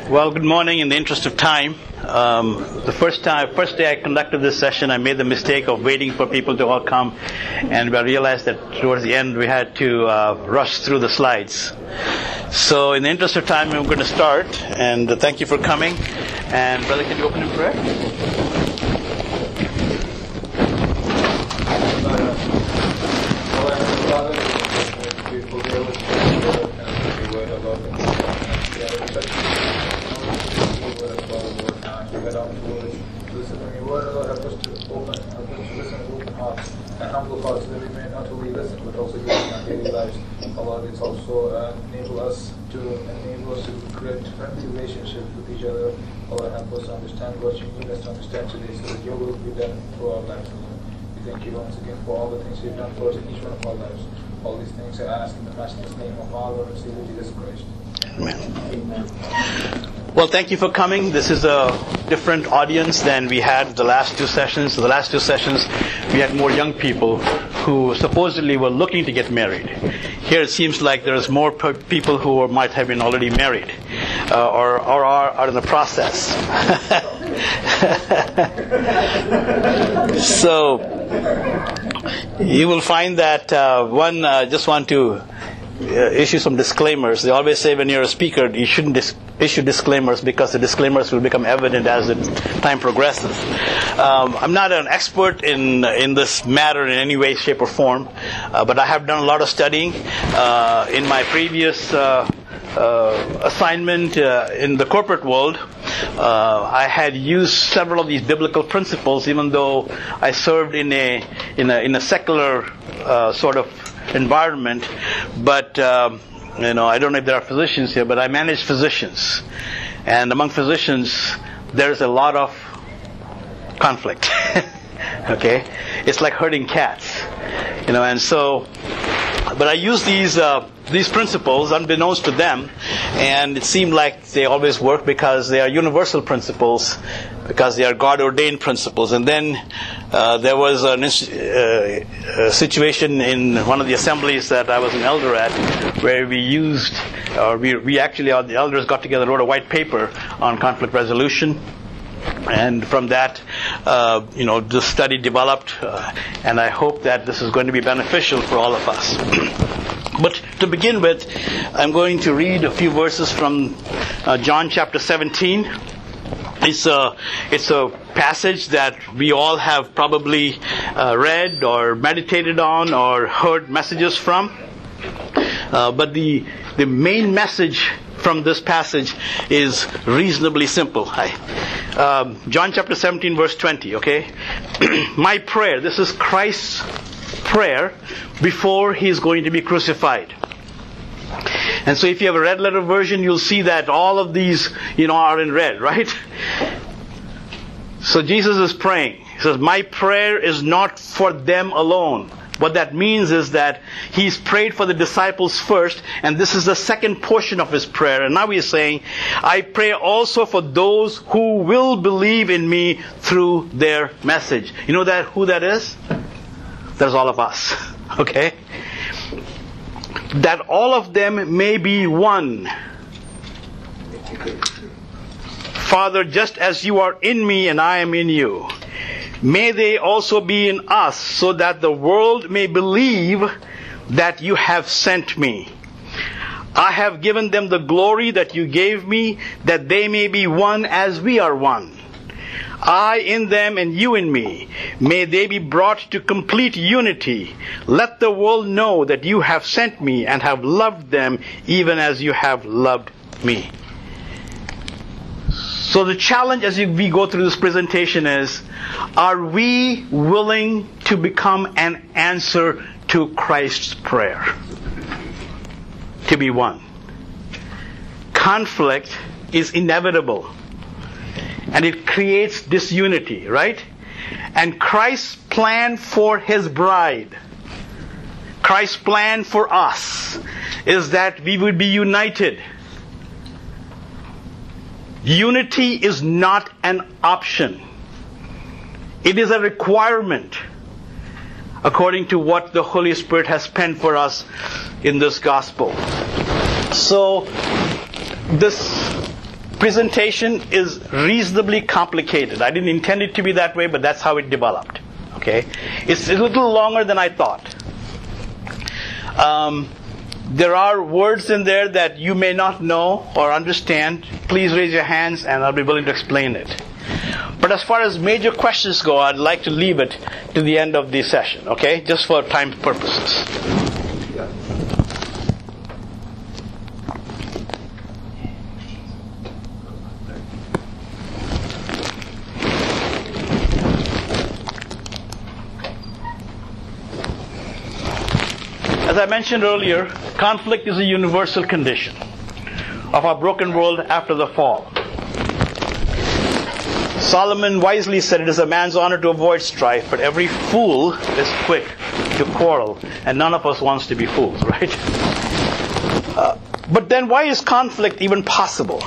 Well, good morning. In the interest of time, the first day I conducted this session, I made the mistake of waiting for people to all come, and I realized that towards the end we had to rush through the slides. So, in the interest of time, I'm going to start, and thank you for coming. And brother, can you open in prayer? It's also enable us to create friendly relationship with each other. Allah, help us to understand what you need us to understand today, so that your will be done through our lives. We thank you once again for all the things you've done for us in each one of our lives. All these things I ask in the matchless name of our Lord and Savior Jesus Christ. Amen. Well, thank you for coming. This is a different audience than we had the last two sessions. The last two sessions, we had more young people who supposedly were looking to get married. Here it seems like there's more people who might have been already married or are in the process. So you will find that just want to issue some disclaimers. They always say when you're a speaker, you shouldn't issue disclaimers because the disclaimers will become evident as the time progresses. I'm not an expert in this matter in any way, shape, or form, but I have done a lot of studying. In my previous assignment in the corporate world, I had used several of these biblical principles, even though I served in a secular sort of environment. But I don't know if there are physicians here, but I manage physicians, and among physicians there's a lot of conflict. Okay, it's like herding cats, and so. But I use these principles unbeknownst to them, and it seemed like they always work because they are universal principles, because they are God-ordained principles. And then there was a situation in one of the assemblies that I was an elder at, where the elders got together and wrote a white paper on conflict resolution. And from that, the study developed, and I hope that this is going to be beneficial for all of us. But to begin with, I'm going to read a few verses from John chapter 17. It's a passage that we all have probably read or meditated on or heard messages from. But the main message from this passage is reasonably simple. John chapter 17 verse 20, okay? My prayer, this is Christ's prayer before he is going to be crucified. And so if you have a red letter version, you'll see that all of these, are in red, right? So Jesus is praying. He says, my prayer is not for them alone. What that means is that he's prayed for the disciples first, and this is the second portion of his prayer. And now he is saying, I pray also for those who will believe in me through their message. You know who that is? That's all of us. Okay? That all of them may be one. Father, just as you are in me and I am in you, may they also be in us, so that the world may believe that you have sent me. I have given them the glory that you gave me, that they may be one as we are one. I in them and you in me. May they be brought to complete unity. Let the world know that you have sent me and have loved them even as you have loved me. So the challenge as we go through this presentation is, are we willing to become an answer to Christ's prayer? To be one. Conflict is inevitable. And it creates disunity, right? And Christ's plan for his bride, Christ's plan for us, is that we would be united. Unity is not an option. It is a requirement according to what the Holy Spirit has penned for us in this gospel. So this presentation is reasonably complicated. I didn't intend it to be that way, but that's how it developed. Okay? It's a little longer than I thought. There are words in there that you may not know or understand. Please raise your hands and I'll be willing to explain it. But as far as major questions go, I'd like to leave it to the end of the session, okay? Just for time purposes. As I mentioned earlier, conflict is a universal condition of our broken world after the fall. Solomon wisely said, it is a man's honor to avoid strife, but every fool is quick to quarrel, and none of us wants to be fools, right? But then why is conflict even possible?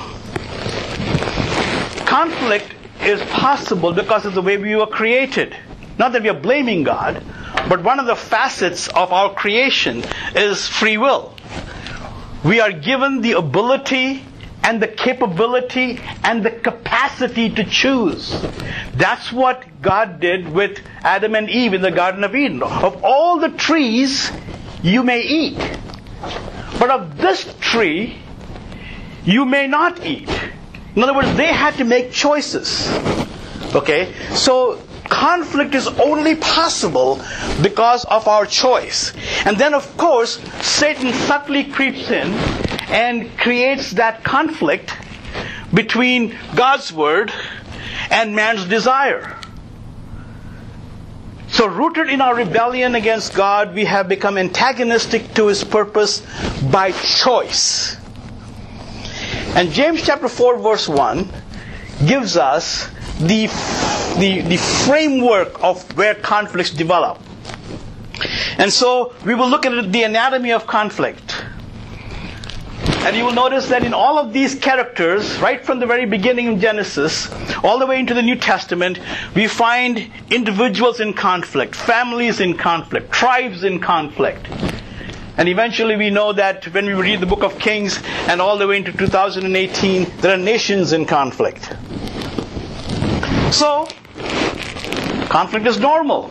Conflict is possible because of the way we were created. Not that we are blaming God, but one of the facets of our creation is free will. We are given the ability and the capability and the capacity to choose. That's what God did with Adam and Eve in the Garden of Eden. Of all the trees you may eat, but of this tree you may not eat. In other words, they had to make choices. Okay? So conflict is only possible because of our choice. And then, of course, Satan subtly creeps in and creates that conflict between God's word and man's desire. So rooted in our rebellion against God, we have become antagonistic to His purpose by choice. And James chapter 4 verse 1 gives us the framework of where conflicts develop. And so we will look at the anatomy of conflict. And you will notice that in all of these characters, right from the very beginning of Genesis, all the way into the New Testament, we find individuals in conflict, families in conflict, tribes in conflict. And eventually we know that when we read the book of Kings and all the way into 2018, there are nations in conflict. So, conflict is normal.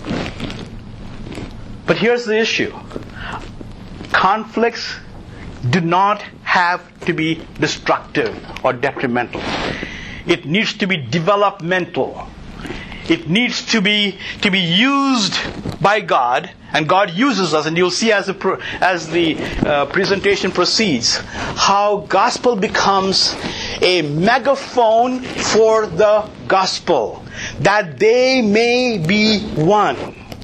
But here's the issue. Conflicts do not have to be destructive or detrimental. It needs to be developmental. It needs to be used by God, and God uses us. And you'll see as the presentation proceeds how gospel becomes a megaphone for the gospel, that they may be one.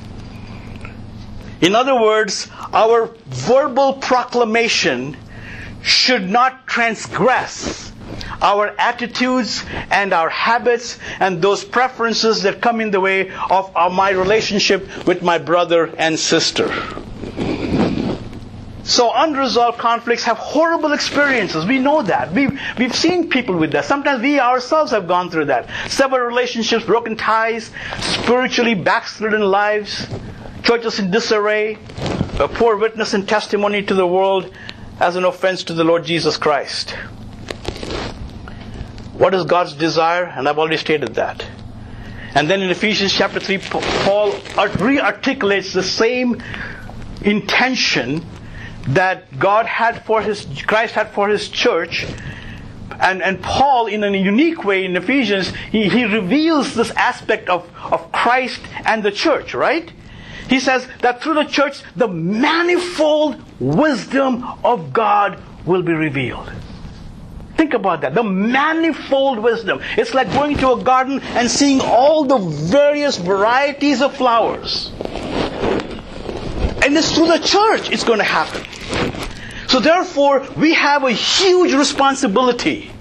In other words, our verbal proclamation should not transgress our attitudes and our habits and those preferences that come in the way of my relationship with my brother and sister. So unresolved conflicts have horrible experiences. We know that. We've seen people with that. Sometimes we ourselves have gone through that. Severed relationships, broken ties, spiritually backslidden lives, churches in disarray, a poor witness and testimony to the world as an offense to the Lord Jesus Christ. What is God's desire? And I've already stated that. And then in Ephesians chapter 3, Paul re-articulates the same intention that Christ had for His church. And Paul, in a unique way in Ephesians, he reveals this aspect of Christ and the church, right? He says that through the church, the manifold wisdom of God will be revealed. Think about that. The manifold wisdom. It's like going to a garden and seeing all the various varieties of flowers. And it's through the church it's going to happen. So therefore, we have a huge responsibility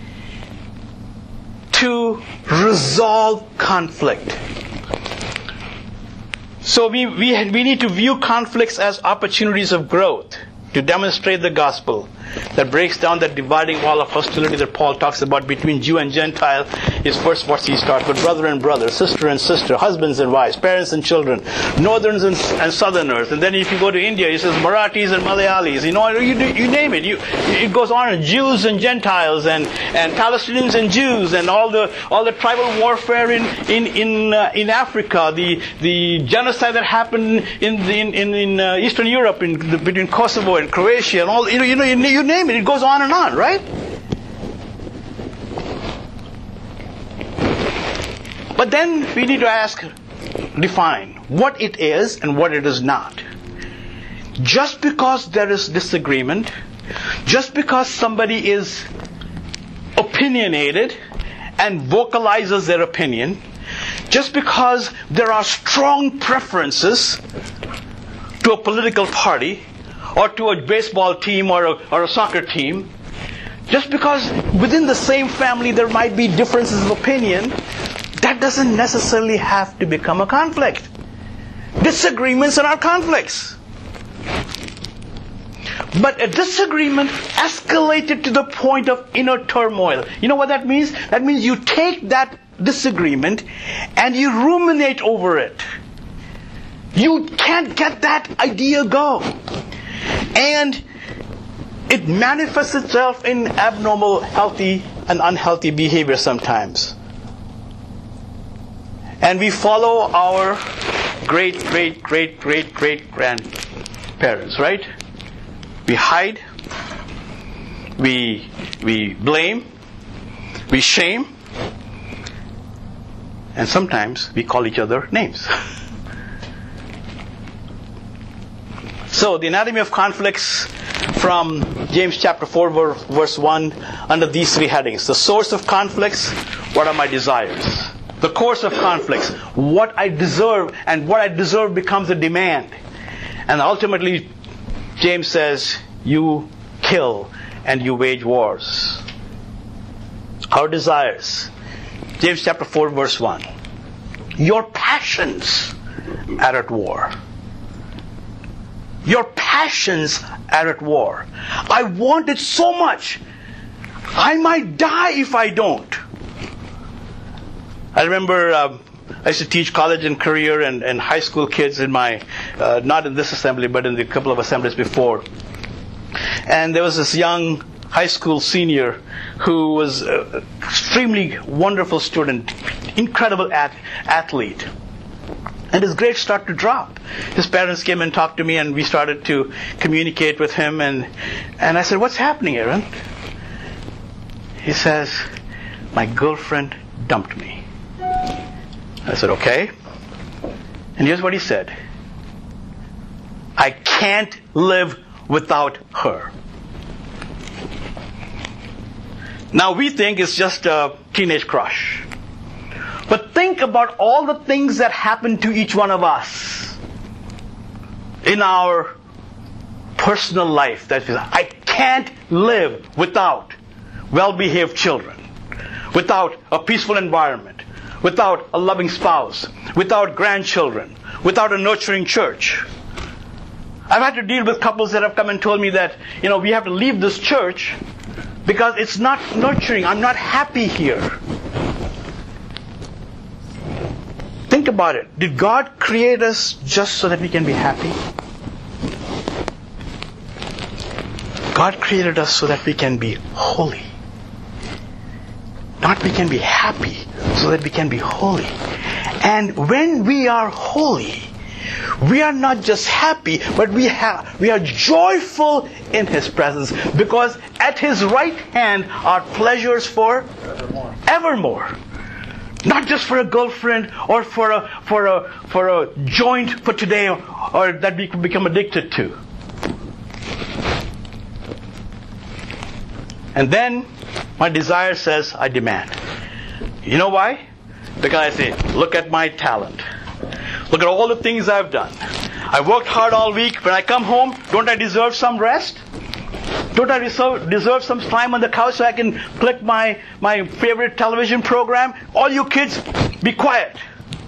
to resolve conflict. So we need to view conflicts as opportunities of growth, to demonstrate the gospel, that breaks down that dividing wall of hostility that Paul talks about between Jew and Gentile is first what he starts with: brother and brother, sister and sister, husbands and wives, parents and children, northerners and southerners. And then if you go to India, he says Marathis and Malayalis. You name it. It goes on. Jews and Gentiles and Palestinians and Jews and all the tribal warfare in Africa, the genocide that happened in Eastern Europe between Kosovo and Croatia and all. You name it. It goes on and on, right? But then we need to define what it is and what it is not. Just because there is disagreement, just because somebody is opinionated and vocalizes their opinion, just because there are strong preferences to a political party or to a baseball team or a soccer team, just because within the same family there might be differences of opinion, that doesn't necessarily have to become a conflict. Disagreements are not conflicts. But a disagreement escalated to the point of inner turmoil. You know what that means? That means you take that disagreement and you ruminate over it. You can't get that idea go. And it manifests itself in abnormal, healthy and unhealthy behavior sometimes. And we follow our great-great-great-great-great-grandparents, right? We hide, we blame, we shame, and sometimes we call each other names. So the anatomy of conflicts from James chapter 4 verse 1 under these three headings. The source of conflicts: what are my desires? The course of conflicts: what I deserve, and what I deserve becomes a demand. And ultimately James says, you kill and you wage wars. Our desires. James chapter 4 verse 1. Your passions are at war. Your passions are at war. I want it so much. I might die if I don't. I remember I used to teach college and career and high school kids in my, not in this assembly, but in the couple of assemblies before. And there was this young high school senior who was an extremely wonderful student, incredible athlete. And his grades started to drop. His parents came and talked to me, and we started to communicate with him. And I said, what's happening, Aaron? He says, my girlfriend dumped me. I said, okay. And here's what he said. I can't live without her. Now we think it's just a teenage crush. But think about all the things that happen to each one of us in our personal life. That is, I can't live without well-behaved children, without a peaceful environment, without a loving spouse, without grandchildren, without a nurturing church. I've had to deal with couples that have come and told me that, we have to leave this church because it's not nurturing. I'm not happy here. Think about it. Did God create us just so that we can be happy? God created us so that we can be holy. Not we can be happy, so that we can be holy. And when we are holy, we are not just happy, but we are joyful in His presence, because at His right hand are pleasures for evermore. Not just for a girlfriend or for a joint for today or that we can become addicted to. And then my desire says, I demand. You know why? Because I say, look at my talent. Look at all the things I've done. I worked hard all week. When I come home, don't I deserve some rest? Don't I deserve some time on the couch so I can click my favorite television program? All you kids, be quiet.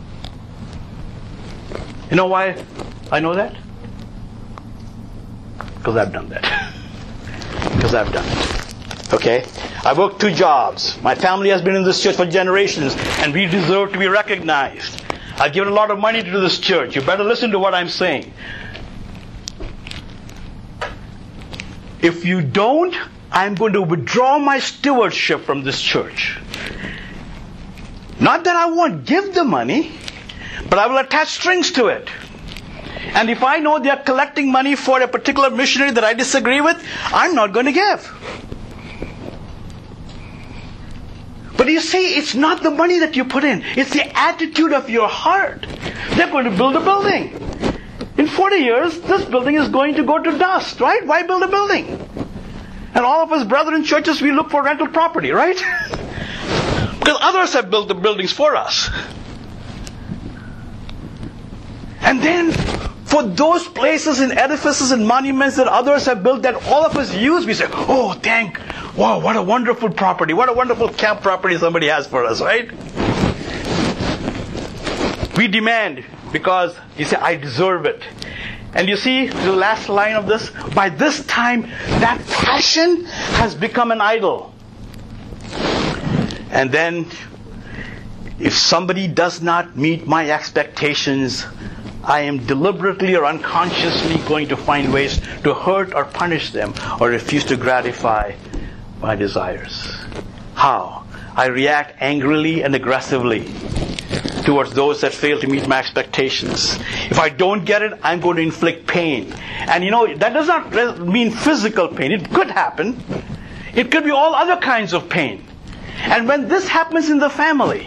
You know why I know that? Because I've done that. Because because I've done it. Okay? I worked 2 jobs. My family has been in this church for generations, and we deserve to be recognized. I've given a lot of money to this church. You better listen to what I'm saying. If you don't, I'm going to withdraw my stewardship from this church. Not that I won't give the money, but I will attach strings to it. And if I know they are collecting money for a particular missionary that I disagree with, I'm not going to give. But you see, it's not the money that you put in. It's the attitude of your heart. They're going to build a building. In 40 years, this building is going to go to dust, right? Why build a building? And all of us brethren churches, we look for rental property, right? Because others have built the buildings for us. And then, for those places and edifices and monuments that others have built that all of us use, we say, oh, wow, what a wonderful property. What a wonderful camp property somebody has for us, right? We demand because you say, I deserve it. And you see the last line of this? By this time, that passion has become an idol. And then, if somebody does not meet my expectations, I am deliberately or unconsciously going to find ways to hurt or punish them or refuse to gratify my desires. How? I react angrily and aggressively towards those that fail to meet my expectations. If I don't get it, I'm going to inflict pain. And that does not mean physical pain. It could happen. It could be all other kinds of pain. And when this happens in the family,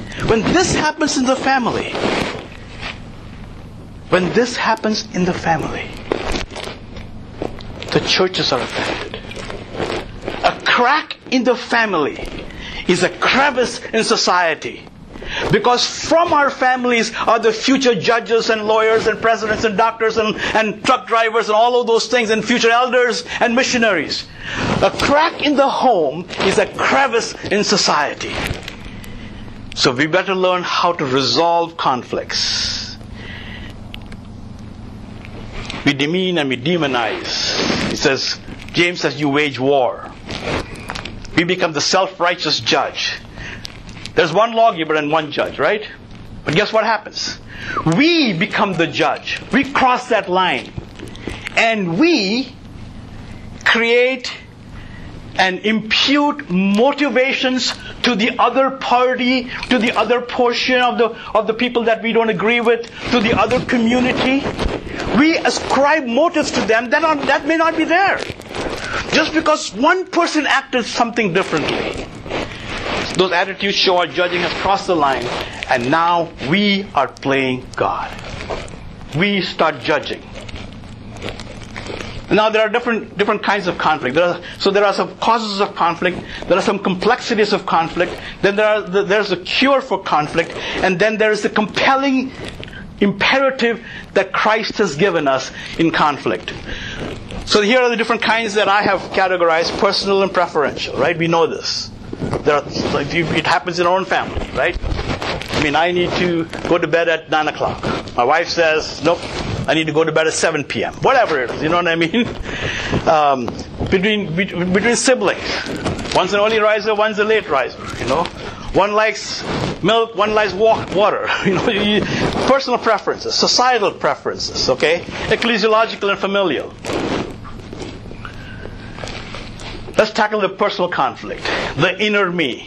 the churches are affected. A crack in the family is a crevice in society. Because from our families are the future judges and lawyers and presidents and doctors and truck drivers and all of those things, and future elders and missionaries. A crack in the home is a crevice in society. So we better learn how to resolve conflicts. We demean and we demonize. He says, James says, you wage war. We become the self-righteous judge. There's one lawgiver and one judge, right? But guess what happens? We become the judge. We cross that line. And we create and impute motivations to the other party, to the other portion of the people that we don't agree with, to the other community. We ascribe motives to them that may not be there. Just because one person acted something differently. Those attitudes show our judging has crossed the line, and now we are playing God. We start judging. Now there are different kinds of conflict. There are some causes of conflict. There are some complexities of conflict. Then there's a cure for conflict, and then there is the compelling imperative that Christ has given us in conflict. So here are the different kinds that I have categorized: personal and preferential. Right? We know this. It happens in our own family, right? I need to go to bed at 9 o'clock. My wife says, nope, I need to go to bed at 7 p.m. Whatever it is, you know what I mean? Between siblings. One's an early riser, one's a late riser, One likes milk, one likes water. Personal preferences, societal preferences, okay? Ecclesiological and familial. Let's tackle the personal conflict. The inner me.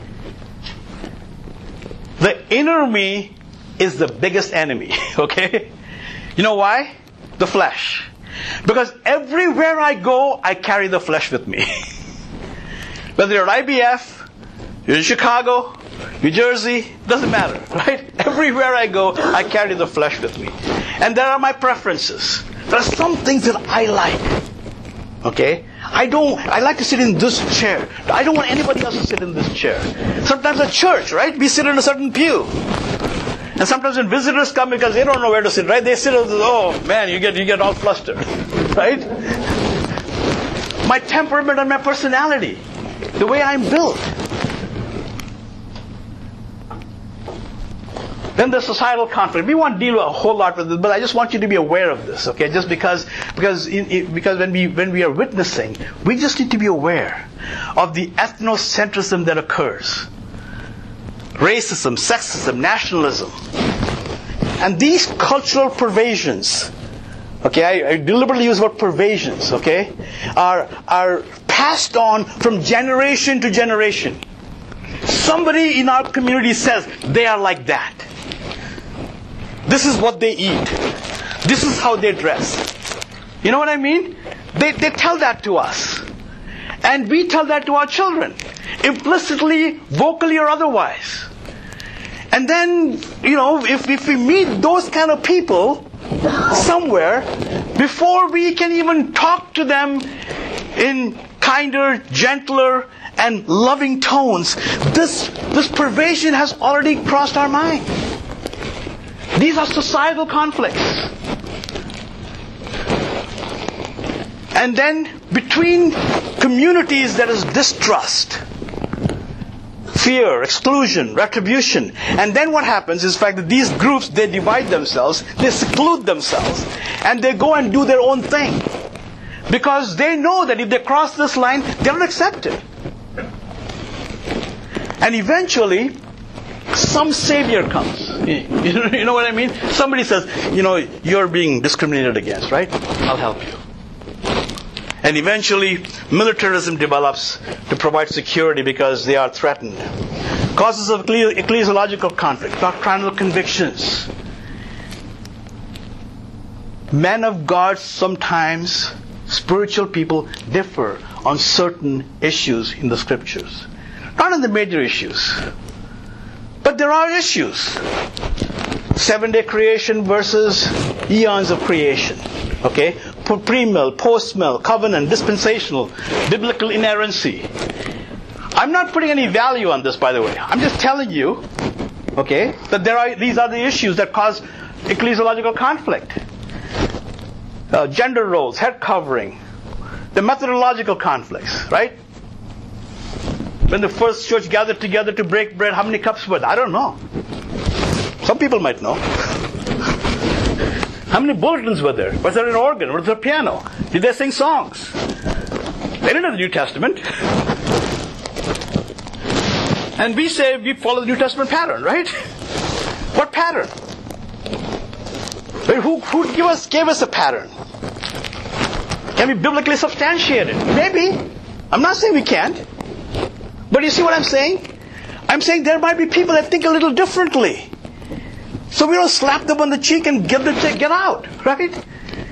The inner me is the biggest enemy, okay? You know why? The flesh. Because everywhere I go, I carry the flesh with me. Whether you're at IBF, you're in Chicago, New Jersey, doesn't matter, right? Everywhere I go, I carry the flesh with me. And there are my preferences. There are some things that I like, okay? I like to sit in this chair. I don't want anybody else to sit in this chair. Sometimes at church, right? We sit in a certain pew. And sometimes when visitors come because they don't know where to sit, right? They sit and oh man, you get all flustered. Right? My temperament and my personality. The way I'm built. Then there's societal conflict. We won't deal a whole lot with this, but I just want you to be aware of this, okay? Just because when we are witnessing, we just need to be aware of the ethnocentrism that occurs. Racism, sexism, nationalism. And these cultural pervasions, okay, I deliberately use the word pervasions, okay, are passed on from generation to generation. Somebody in our community says they are like that. This is what they eat. This is how they dress. You know what I mean? They tell that to us. And we tell that to our children. Implicitly, vocally or otherwise. And then, if we meet those kind of people somewhere, before we can even talk to them in kinder, gentler, and loving tones, this pervasion has already crossed our mind. These are societal conflicts. And then between communities there is distrust, fear, exclusion, retribution. And then what happens is, in fact, that these groups, they divide themselves, they seclude themselves, and they go and do their own thing. Because they know that if they cross this line, they're not accepted. And eventually, some savior comes. You know what I mean? Somebody says, you're being discriminated against, right? I'll help you. And eventually, militarism develops to provide security because they are threatened. Causes of ecclesiological conflict, doctrinal convictions. Men of God sometimes, spiritual people, differ on certain issues in the scriptures. Not on the major issues. But there are issues. 7-day creation versus eons of creation. Okay? Pre-mill, post-mill, covenant, dispensational, biblical inerrancy. I'm not putting any value on this, by the way. I'm just telling you, okay, that these are the issues that cause ecclesiological conflict. Gender roles, head covering, the methodological conflicts, right? When the first church gathered together to break bread, how many cups were there? I don't know. Some people might know. How many bulletins were there? Was there an organ? Was there a piano? Did they sing songs? They didn't have the New Testament. And we say we follow the New Testament pattern, right? What pattern? Who gave us a pattern? Can we biblically substantiate it? Maybe. I'm not saying we can't. But you see what I'm saying? I'm saying there might be people that think a little differently. So we don't slap them on the cheek and get out, right?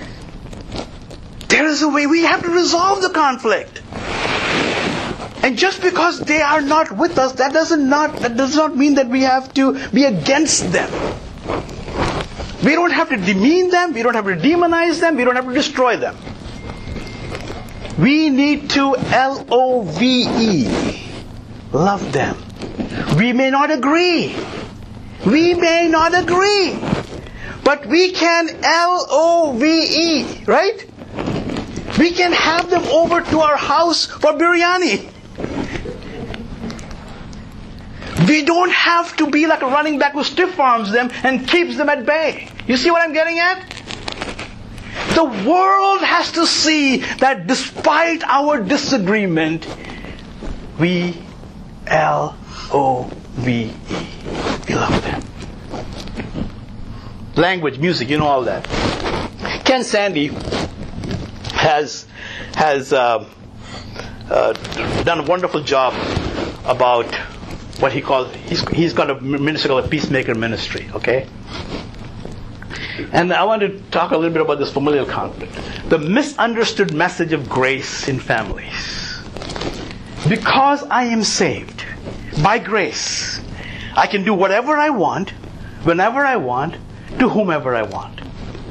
There is a way. We have to resolve the conflict. And just because they are not with us, that does not mean that we have to be against them. We don't have to demean them. We don't have to demonize them. We don't have to destroy them. We need to LOVE. Love them. We may not agree. We may not agree. But we can LOVE, right? We can have them over to our house for biryani. We don't have to be like a running back who stiff arms them and keeps them at bay. You see what I'm getting at? The world has to see that despite our disagreement, we LOVE. We love them. Language, music, you know all that. Ken Sande has done a wonderful job about what he calls, he's got a ministry called a peacemaker ministry, okay? And I want to talk a little bit about this familial conflict. The misunderstood message of grace in families. Because I am saved by grace, I can do whatever I want, whenever I want, to whomever I want.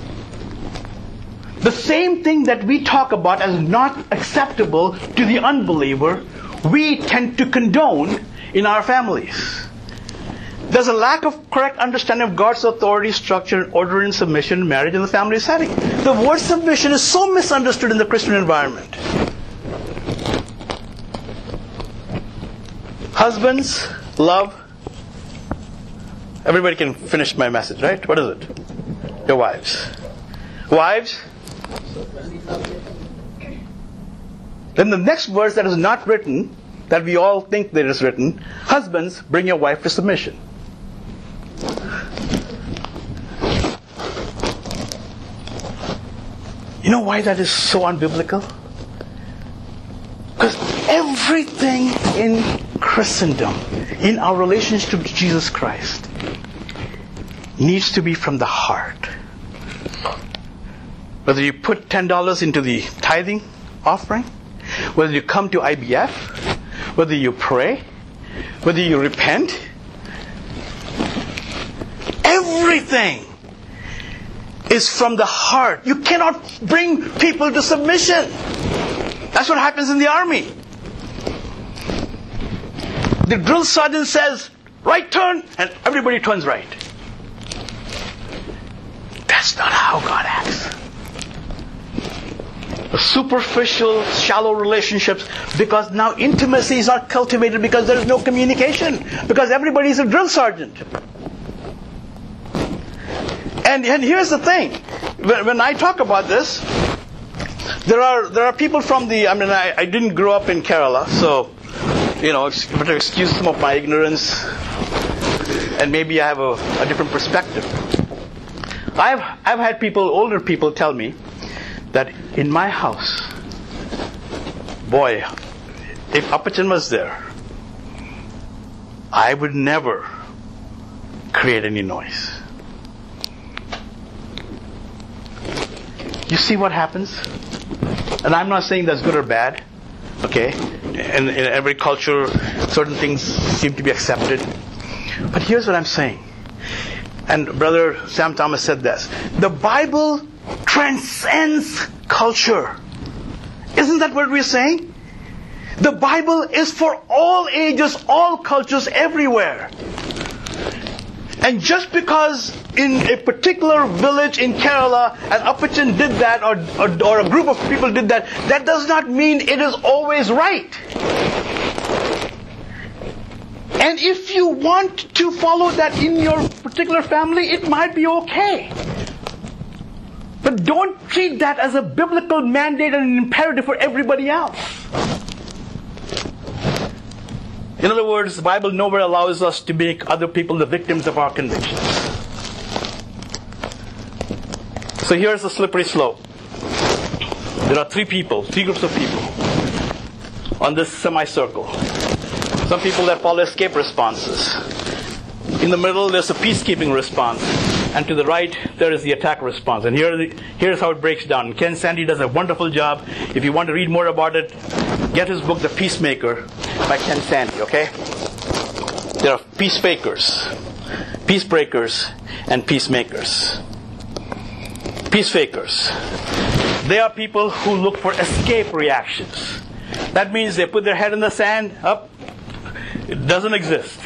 The same thing that we talk about as not acceptable to the unbeliever, we tend to condone in our families. There's a lack of correct understanding of God's authority, structure, order, and submission in marriage and the family setting. The word submission is so misunderstood in the Christian environment. Husbands, love Everybody can finish my message, right? What is it? Your wives. Wives? Then the next verse that is not written, that we all think that is written, husbands, bring your wife to submission. You know why that is so unbiblical? Because everything in Christendom, in our relationship to Jesus Christ, needs to be from the heart. Whether you put $10 into the tithing offering, whether you come to IBF, whether you pray, whether you repent, everything is from the heart. You cannot bring people to submission. That's what happens in the army. The drill sergeant says, right turn, and everybody turns right. That's not how God acts. The superficial, shallow relationships, because now intimacy is not cultivated because there is no communication, because everybody is a drill sergeant. And here's the thing, when I talk about this, there are people from I didn't grow up in Kerala, so but excuse some of my ignorance, and maybe I have a different perspective. I've had older people tell me that in my house, boy, if Appachan was there, I would never create any noise. You see what happens? And I'm not saying that's good or bad, okay? In every culture, certain things seem to be accepted. But here's what I'm saying. And Brother Sam Thomas said this. The Bible transcends culture. Isn't that what we're saying? The Bible is for all ages, all cultures, everywhere. And just because in a particular village in Kerala an Appachan did that, or a group of people did that, that does not mean it is always right. And if you want to follow that in your particular family, it might be okay. But don't treat that as a biblical mandate and an imperative for everybody else. In other words, the Bible nowhere allows us to make other people the victims of our convictions. So here's the slippery slope. There are three groups of people on this semicircle. Some people that follow escape responses. In the middle, there's a peacekeeping response. And to the right, there is the attack response. And here's how it breaks down. Ken Sande does a wonderful job. If you want to read more about it, get his book, The Peacemaker, by Ken Sande, okay? There are peacemakers, peacebreakers, and peacemakers. Peacefakers. They are people who look for escape reactions. That means they put their head in the sand, up, it doesn't exist,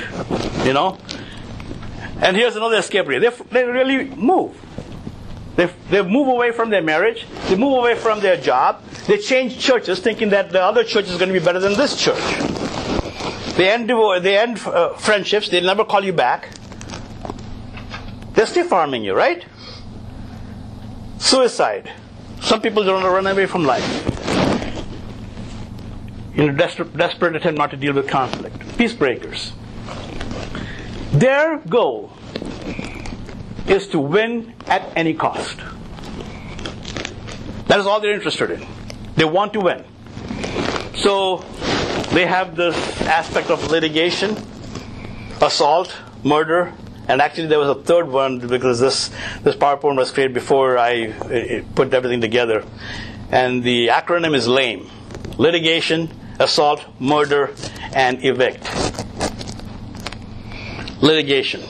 And here's another escape reaction. They really move. They move away from their marriage. They move away from their job. They change churches thinking that the other church is going to be better than this church. They end friendships. They never call you back. They're still farming you, right? Suicide. Some people don't want to run away from life. In a desperate attempt not to deal with conflict. Peacebreakers. Their goal is to win at any cost. That is all they're interested in. They want to win. So they have this aspect of litigation, assault, murder, and actually there was a third one because this PowerPoint was created before I put everything together. And the acronym is LAME. Litigation, assault, murder, and evict. Litigation.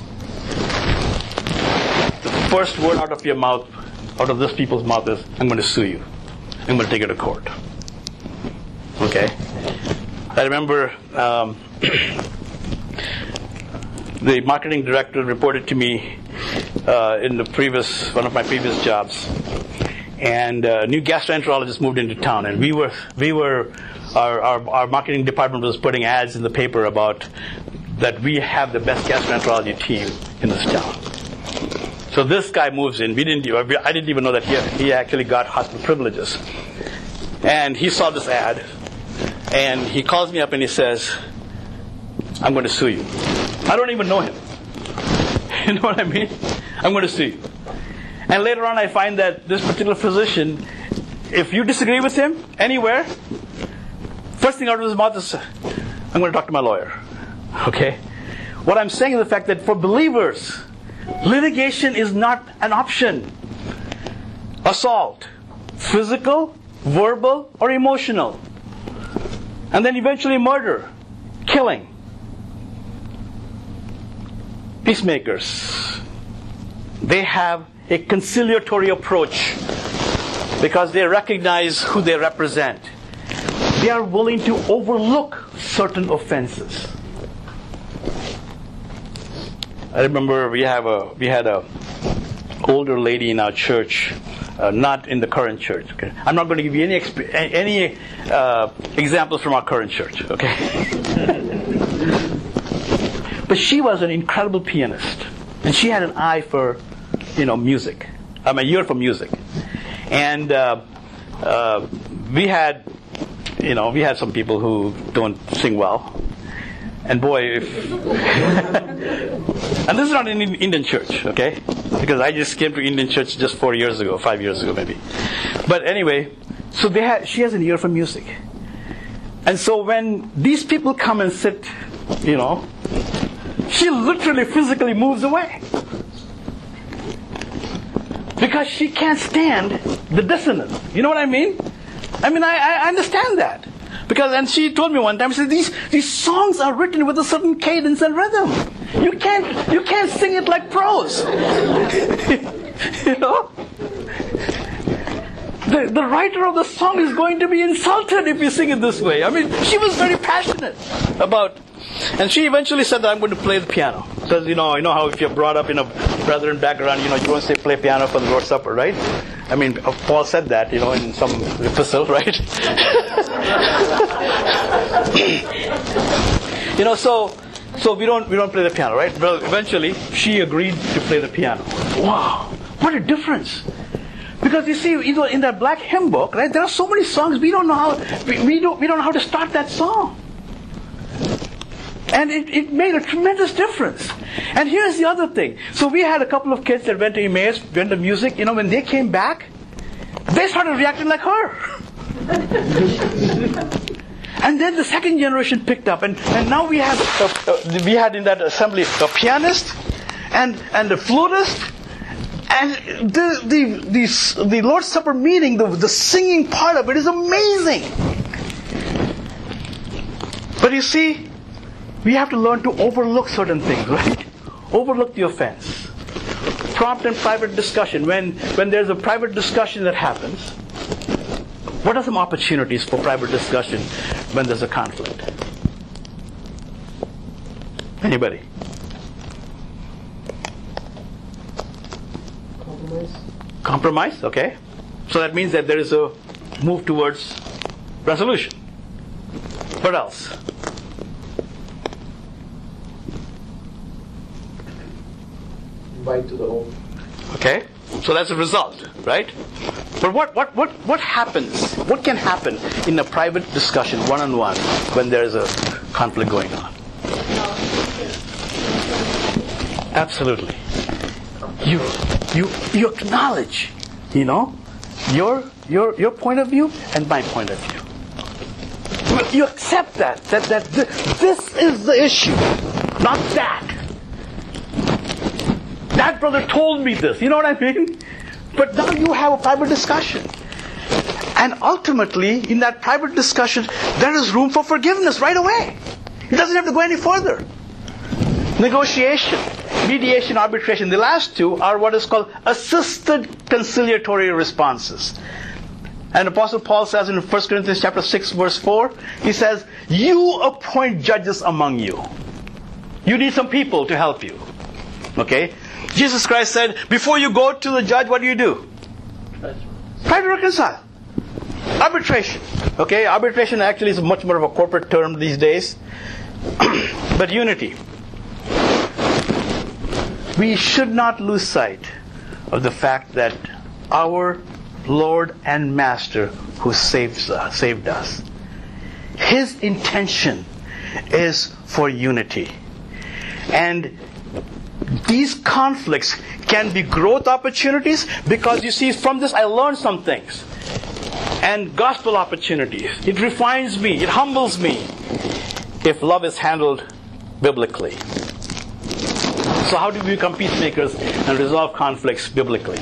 The first word out of your mouth, out of this people's mouth is, I'm going to sue you. I'm going to take you to court. Okay? I remember the marketing director reported to me in one of my previous jobs, and a new gastroenterologist moved into town, and our marketing department was putting ads in the paper about that we have the best gastroenterology team in this town. So this guy moves in. I didn't even know that he actually got hospital privileges. And he saw this ad, and he calls me up and he says, I'm going to sue you. I don't even know him. You know what I mean? I'm going to sue you. And later on I find that this particular physician, if you disagree with him anywhere, first thing out of his mouth is, I'm going to talk to my lawyer. Okay? What I'm saying is the fact that for believers, litigation is not an option. Assault, physical, verbal, or emotional. And then eventually murder, killing. Peacemakers, they have a conciliatory approach because they recognize who they represent. They are willing to overlook certain offenses. I remember we had a older lady in our church, not in the current church. Okay? I'm not going to give you any examples from our current church. Okay, but she was an incredible pianist, and she had an eye for, music. An ear for music, and we had some people who don't sing well. And boy, and this is not an Indian church, okay? Because I just came to Indian church just 5 years ago maybe. But anyway, so she has an ear for music. And so when these people come and sit, she literally physically moves away. Because she can't stand the dissonance. You know what I mean? I understand that. And she told me one time, she said, these songs are written with a certain cadence and rhythm. You can't sing it like prose. The writer of the song is going to be insulted if you sing it this way. She was very passionate about. And she eventually said that I'm going to play the piano. Because, I know how if you're brought up in a Brethren background, you don't say play piano for the Lord's Supper, right? Paul said that, in some epistle, right? So we don't play the piano, right? Well, eventually she agreed to play the piano. Wow, what a difference! Because you see, in that black hymn book, right? There are so many songs we don't know how to start that song. And it made a tremendous difference. And here's the other thing. So we had a couple of kids that went to Emmaus, went to music. When they came back, they started reacting like her. And then the second generation picked up. And now we had in that assembly a pianist and the flutist. And the Lord's Supper meeting, the singing part of it is amazing. But you see, we have to learn to overlook certain things, right? Overlook the offense. Prompt and private discussion. When there's a private discussion that happens, what are some opportunities for private discussion when there's a conflict? Anybody? Compromise, okay. So that means that there is a move towards resolution. What else? Invite to the home. Okay, so that's a result, right? But what happens? What can happen in a private discussion, one-on-one, when there is a conflict going on? Absolutely. You acknowledge, your point of view and my point of view. You accept that this is the issue, not that. That brother told me this. You know what I mean? But now you have a private discussion. And ultimately, in that private discussion, there is room for forgiveness right away. It doesn't have to go any further. Negotiation, mediation, arbitration. The last two are what is called assisted conciliatory responses. And Apostle Paul says in 1 Corinthians chapter 6, verse 4, he says, you appoint judges among you. You need some people to help you. Okay? Jesus Christ said, before you go to the judge, what do? Try to reconcile. Arbitration. Okay? Arbitration actually is much more of a corporate term these days. But unity. we should not lose sight of the fact that our Lord and Master who saved us, His intention is for unity. And these conflicts can be growth opportunities, because you see, from this I learned some things. And gospel opportunities. It refines me, it humbles me, if love is handled biblically. So how do we become peacemakers and resolve conflicts biblically?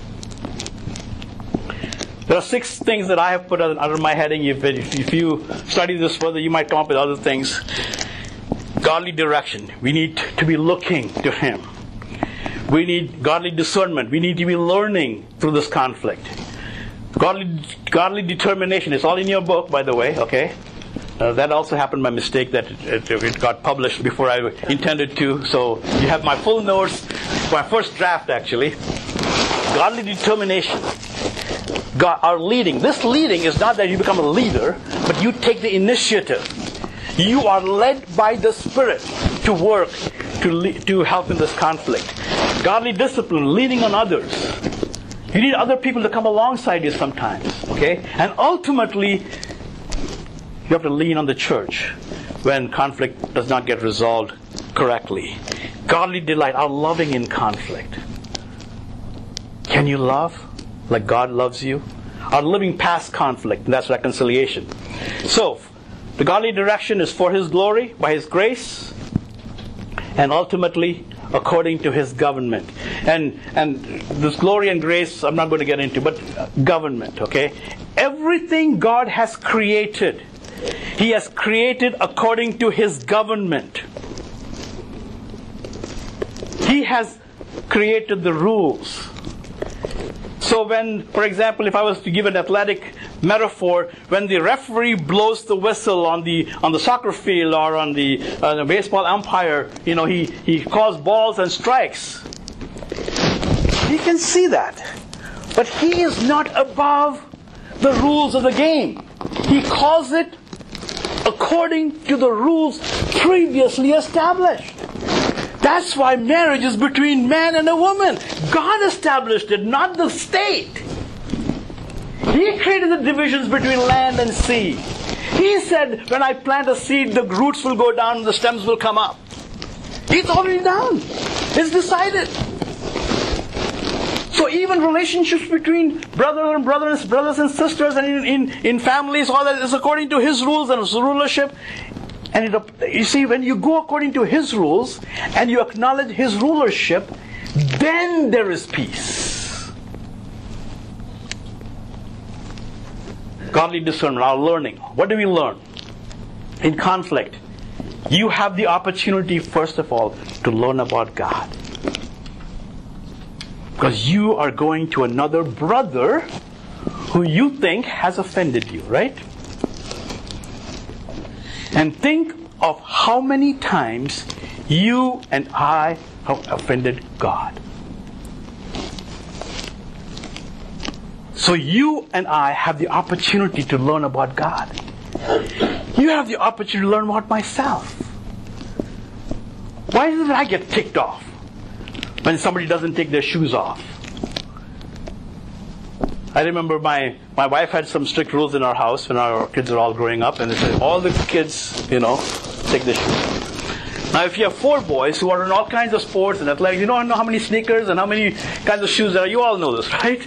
There are 6 things that I have put under my heading. If you study this further, you might come up with other things. Godly direction. We need to be looking to Him. We need godly discernment. We need to be learning through this conflict. Godly determination. It's all in your book, by the way, okay? That also happened by mistake, that it got published before I intended to. So you have my full notes, my first draft actually. Godly determination. Our leading. This leading is not that you become a leader, but you take the initiative. You are led by the Spirit to work, to help in this conflict. Godly discipline, leading on others. You need other people to come alongside you sometimes, okay? And ultimately, you have to lean on the church when conflict does not get resolved correctly. Godly delight, our loving in conflict. Can you love like God loves you? Our living past conflict, and that's reconciliation. So, the godly direction is for His glory, by His grace, and ultimately according to His government. And this glory and grace, I'm not going to get into, but government, okay? Everything God has created, He has created according to His government. He has created the rules. So when, for example, if I was to give an athletic metaphor, when the referee blows the whistle on the soccer field or on the baseball umpire, he calls balls and strikes. He can see that. But he is not above the rules of the game. He calls it according to the rules previously established. That's why marriage is between man and a woman. God established it, not the state. He created the divisions between land and sea. He said, when I plant a seed, the roots will go down and the stems will come up. It's already done. It's decided. So even relationships between brothers and sisters, and in families, all that is according to His rules and His rulership. And you see, when you go according to His rules and you acknowledge His rulership, then there is peace. Godly discernment, our learning. What do we learn? In conflict, you have the opportunity, first of all, to learn about God. Because you are going to another brother who you think has offended you, right? And think of how many times you and I have offended God. So you and I have the opportunity to learn about God. You have the opportunity to learn about myself. Why did I get ticked off when somebody doesn't take their shoes off? I remember my wife had some strict rules in our house when our kids were all growing up, and they said all the kids, take their shoes. Now if you have 4 boys who are in all kinds of sports and athletics, you don't know how many sneakers and how many kinds of shoes there are. You all know this, right?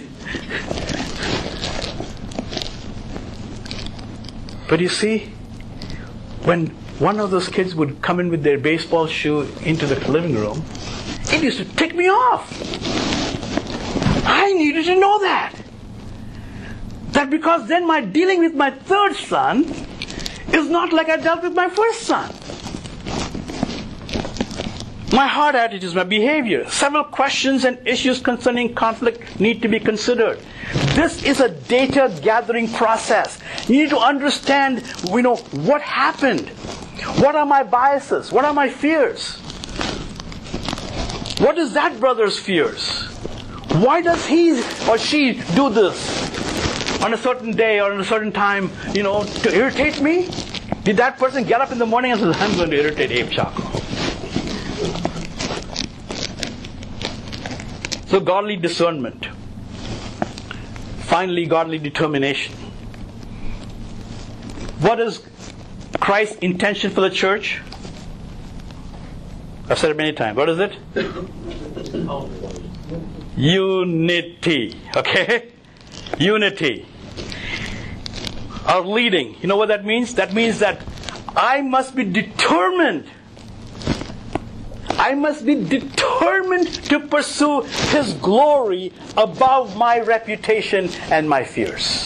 But you see, when one of those kids would come in with their baseball shoe into the living room, it used to tick me off. I needed to know that. That because then my dealing with my 3rd son is not like I dealt with my 1st son. My heart attitudes, my behavior. Several questions and issues concerning conflict need to be considered. This is a data gathering process. You need to understand, what happened. What are my biases? What are my fears? What is that brother's fears? Why does he or she do this on a certain day or on a certain time, to irritate me? Did that person get up in the morning and say, I'm going to irritate Abe Chaco? So godly discernment. Finally, godly determination. What is Christ's intention for the church? I've said it many times. What is it? Unity. Okay? Unity. Our leading. You know what that means? That means that I must be determined. I must be determined to pursue His glory above my reputation and my fears.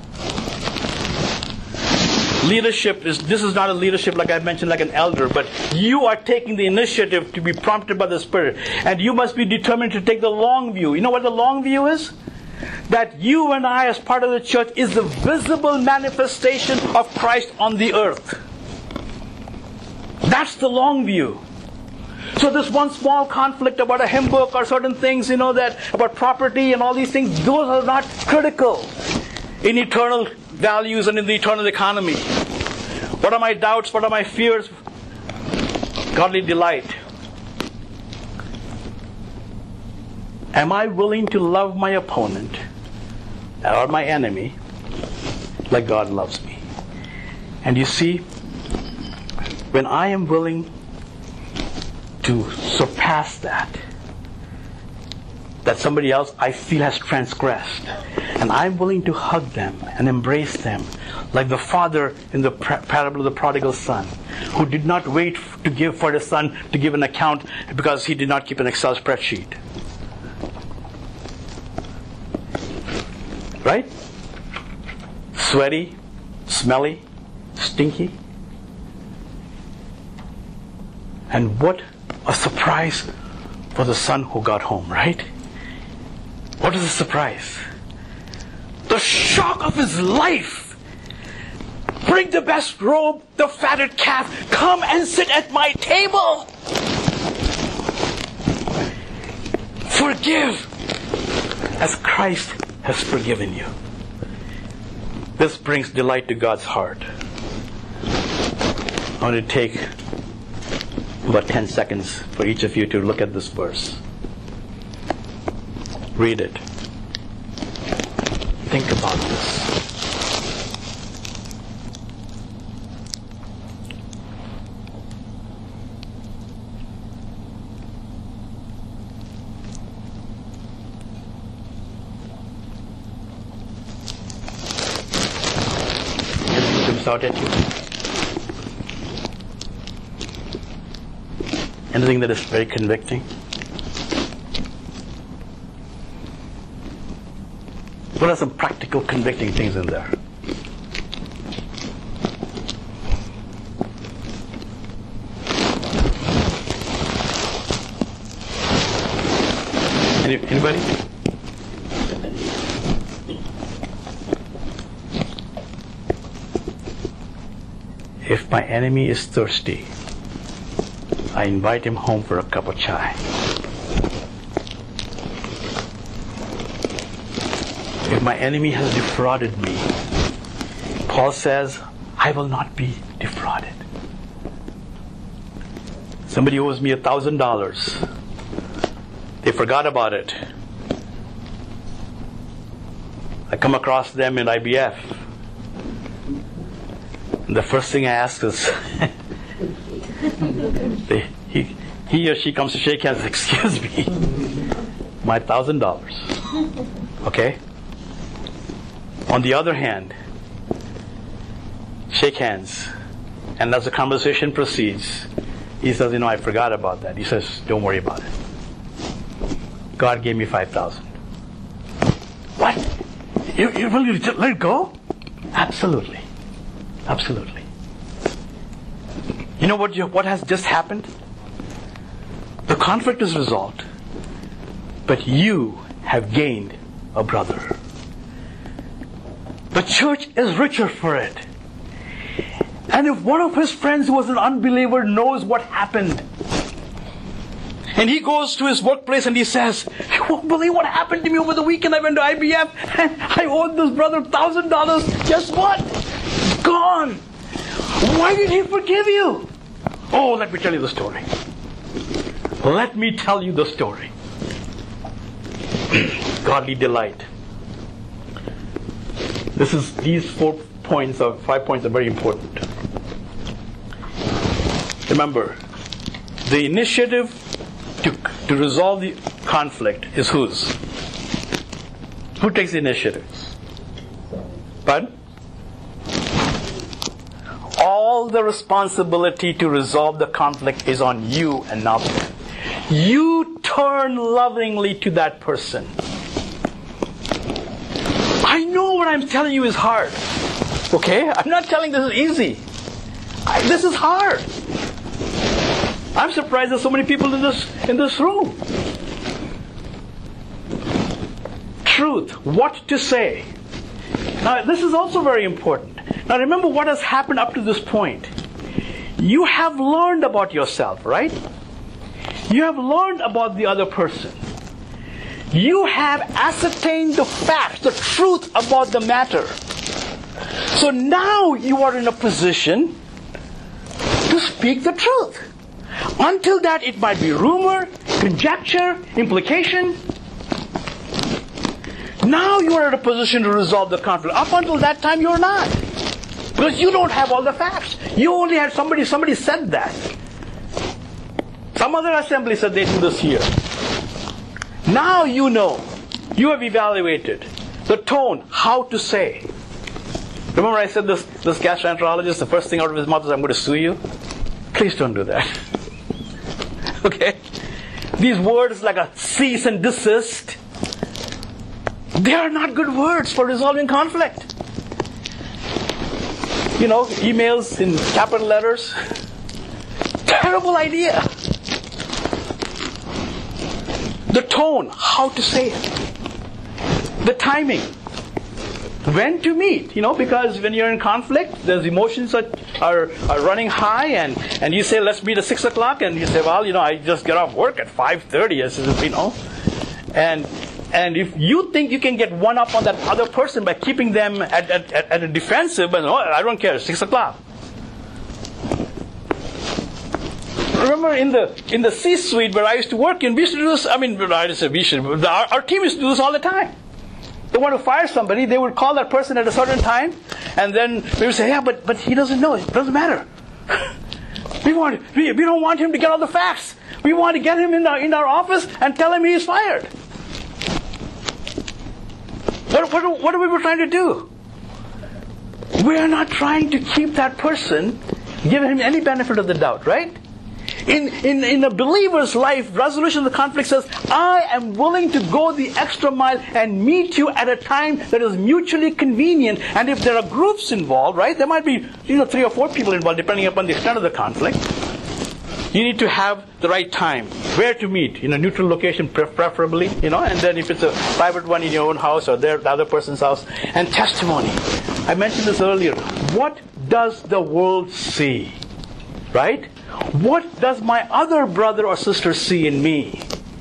Leadership this is not a leadership like I mentioned, like an elder, but you are taking the initiative to be prompted by the Spirit. And you must be determined to take the long view. You know what the long view is? That you and I as part of the church is the visible manifestation of Christ on the earth. That's the long view. So this one small conflict about a hymn book or certain things, that about property and all these things, those are not critical in eternal values and in the eternal economy. What are my doubts? What are my fears? Godly delight. Am I willing to love my opponent or my enemy like God loves me? And you see, when I am willing to surpass that somebody else I feel has transgressed, and I'm willing to hug them and embrace them, like the father in the parable of the prodigal son, who did not wait for the son to give an account because he did not keep an Excel spreadsheet. Right? Sweaty, smelly, stinky. And what a surprise for the son who got home, right? What is the surprise? The shock of his life. Bring the best robe, the fatted calf. Come and sit at my table. Forgive as Christ has forgiven you. This brings delight to God's heart. I want to take about 10 seconds for each of you to look at this verse. Read it. Think about this. Anything jumps out at you? Anything that is very convicting? What are some practical convicting things in there? Anybody? If my enemy is thirsty, I invite him home for a cup of chai. If my enemy has defrauded me, Paul says, I will not be defrauded. Somebody owes me $1,000. They forgot about it. I come across them in IBF. And the first thing I ask is, he or she comes to shake hands, excuse me, my $1,000. Okay? On the other hand, shake hands. And as the conversation proceeds, he says, I forgot about that. He says, don't worry about it. God gave me 5,000. What? You really let it go? Absolutely. Absolutely. You know what has just happened? The conflict is resolved, but you have gained a brother. The church is richer for it. And if one of his friends who was an unbeliever knows what happened, and he goes to his workplace and he says, you won't believe what happened to me over the weekend. I went to IBF and I owed this brother $1,000. Guess what? Gone. Why did he forgive you? Oh, let me tell you the story. Let me tell you the story. Godly delight. These 5 points are very important. Remember, the initiative to resolve the conflict is whose? Who takes the initiative? But all the responsibility to resolve the conflict is on you and not them. You turn lovingly to that person. I know what I'm telling you is hard. Okay? I'm not telling this is easy. This is hard. I'm surprised there's so many people in this room. Truth. What to say. Now, this is also very important. Now, remember what has happened up to this point. You have learned about yourself, right? You have learned about the other person. You have ascertained the facts, the truth about the matter. So now you are in a position to speak the truth. Until that, it might be rumor, conjecture, implication. Now you are in a position to resolve the conflict. Up until that time, you're not. Because you don't have all the facts. You only had somebody said that. Some other assembly said they do this here. Now you know. You have evaluated the tone, how to say. Remember I said this gastroenterologist, the first thing out of his mouth is, I'm going to sue you? Please don't do that. Okay? These words like a cease and desist, they are not good words for resolving conflict. You know, emails in capital letters. Terrible idea. The tone, how to say it. The timing. When to meet, because when you're in conflict, there's emotions that are running high, and you say, let's meet at 6 o'clock, and you say, well, I just get off work at 5:30, and if you think you can get one up on that other person by keeping them at a defensive, but I don't care, 6 o'clock. Remember in the C-suite where I used to work in, we used to do this, our team used to do this all the time. They want to fire somebody, they would call that person at a certain time, and then we would say, yeah, but he doesn't know, it doesn't matter. We don't want him to get all the facts. We want to get him in our office and tell him he is fired. What are we trying to do? We are not trying to keep that person, give him any benefit of the doubt, right? In a believer's life, resolution of the conflict says, I am willing to go the extra mile and meet you at a time that is mutually convenient. And if there are groups involved, right, there might be 3 or 4 people involved, depending upon the extent of the conflict. You need to have the right time, where to meet, in a neutral location preferably, and then if it's a private one in your own house or the other person's house. And testimony. I mentioned this earlier. What does the world see? Right? What does my other brother or sister see in me?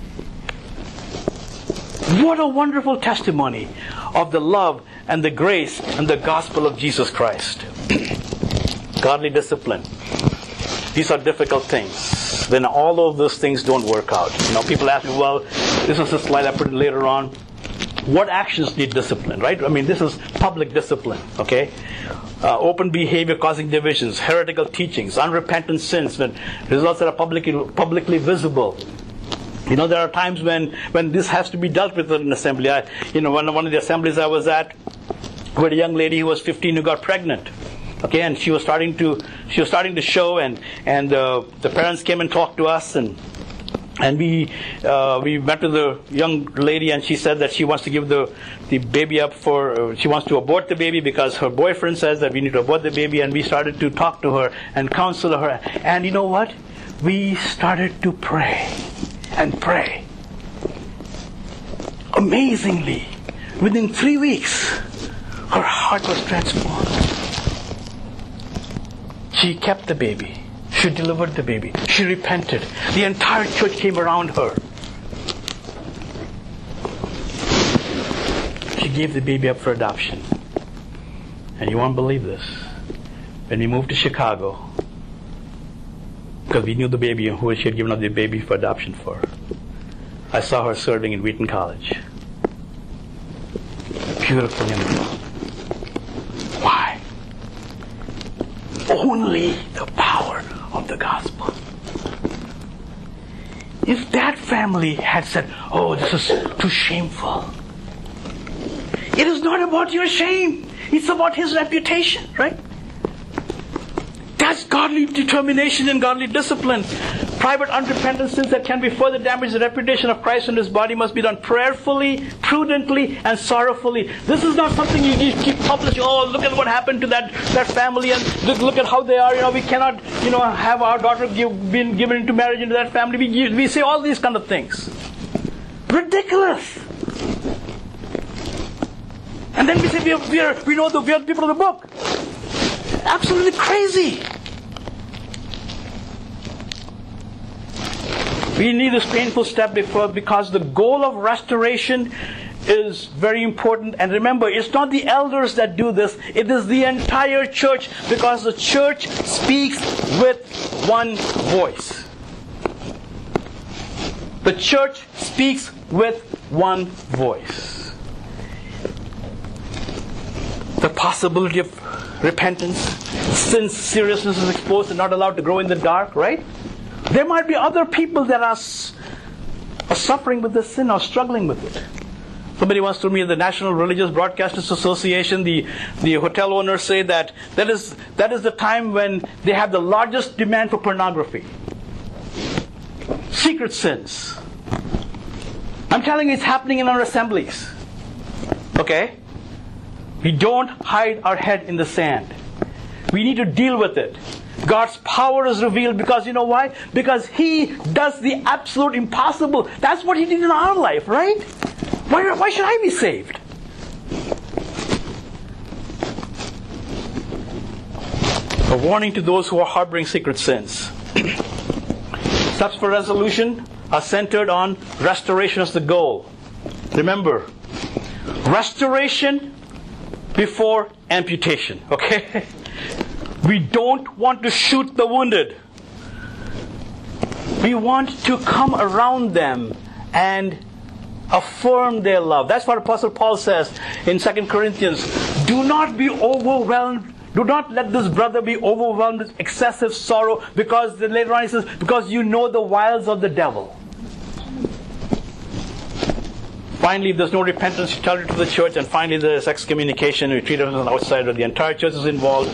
What a wonderful testimony of the love and the grace and the gospel of Jesus Christ. Godly discipline. These are difficult things. When all of those things don't work out. People ask me, well, this is a slide I put later on. What actions need discipline, right? This is public discipline, okay? Open behavior causing divisions, heretical teachings, unrepentant sins, when results that are publicly visible. There are times when this has to be dealt with in an assembly. One of the assemblies I was at, with a young lady who was 15 who got pregnant. Okay, and she was starting to show, and the parents came and talked to us, and we met with the young lady, and she said that she wants to give the baby up she wants to abort the baby because her boyfriend says that we need to abort the baby. And we started to talk to her and counsel her, and you know what? We started to pray and pray. Amazingly, within 3 weeks, her heart was transformed. She kept the baby. She delivered the baby. She repented. The entire church came around her. She gave the baby up for adoption. And you won't believe this. When we moved to Chicago, because we knew the baby and who she had given up the baby for adoption for, I saw her serving in Wheaton College. beautiful embryo. Why? Only the power of the gospel. If that family had said, oh, this is too shameful. It is not about your shame. It's about his reputation, right? That's godly determination and godly discipline. Private unrepentant sins that can be further damage the reputation of Christ and his body must be done prayerfully, prudently, and sorrowfully. This is not something you keep publishing. Oh, look at what happened to that family, and look at how they are. We cannot, have our daughter been given into marriage into that family. We say all these kind of things. Ridiculous. And then we say we are the people of the book. Absolutely crazy. We need this painful step because the goal of restoration is very important. And remember, it's not the elders that do this. It is the entire church, because the church speaks with one voice. The church speaks with one voice. The possibility of repentance, since seriousness is exposed and not allowed to grow in the dark, right? There might be other people that are suffering with this sin or struggling with it. Somebody once told me in the National Religious Broadcasters Association, the hotel owners say that is the time when they have the largest demand for pornography. Secret sins. I'm telling you, it's happening in our assemblies. Okay? We don't hide our head in the sand. We need to deal with it. God's power is revealed because, you know why? Because He does the absolute impossible. That's what He did in our life, right? Why should I be saved? A warning to those who are harboring secret sins. Steps for resolution are centered on restoration as the goal. Remember, restoration before amputation, okay? We don't want to shoot the wounded. We want to come around them and affirm their love. That's what Apostle Paul says in 2 Corinthians. Do not be overwhelmed. Do not let this brother be overwhelmed with excessive sorrow, because later on he says, because you know the wiles of the devil. Finally, if there's no repentance, you tell it to the church, and finally there's excommunication. We treat it as an outsider. The entire church is involved.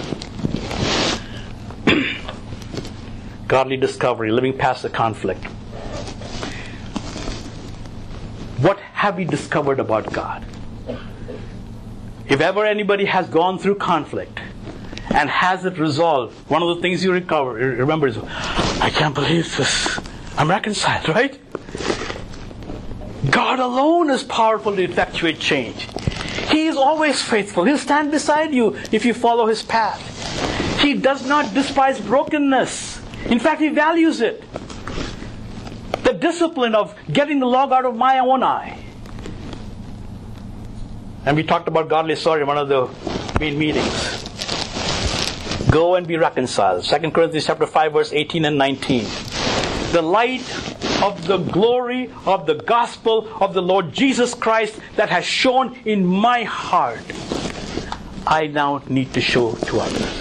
Godly discovery, living past the conflict. What have we discovered about God? If ever anybody has gone through conflict and has it resolved, one of the things you remember is, I can't believe this. I'm reconciled, right? God alone is powerful to effectuate change. He is always faithful. He'll stand beside you if you follow His path. He does not despise brokenness. In fact, He values it. The discipline of getting the log out of my own eye. And we talked about godly sorrow in one of the main meetings. Go and be reconciled. 2 Corinthians chapter 5, verse 18 and 19. The light of the glory of the gospel of the Lord Jesus Christ that has shone in my heart, I now need to show to others.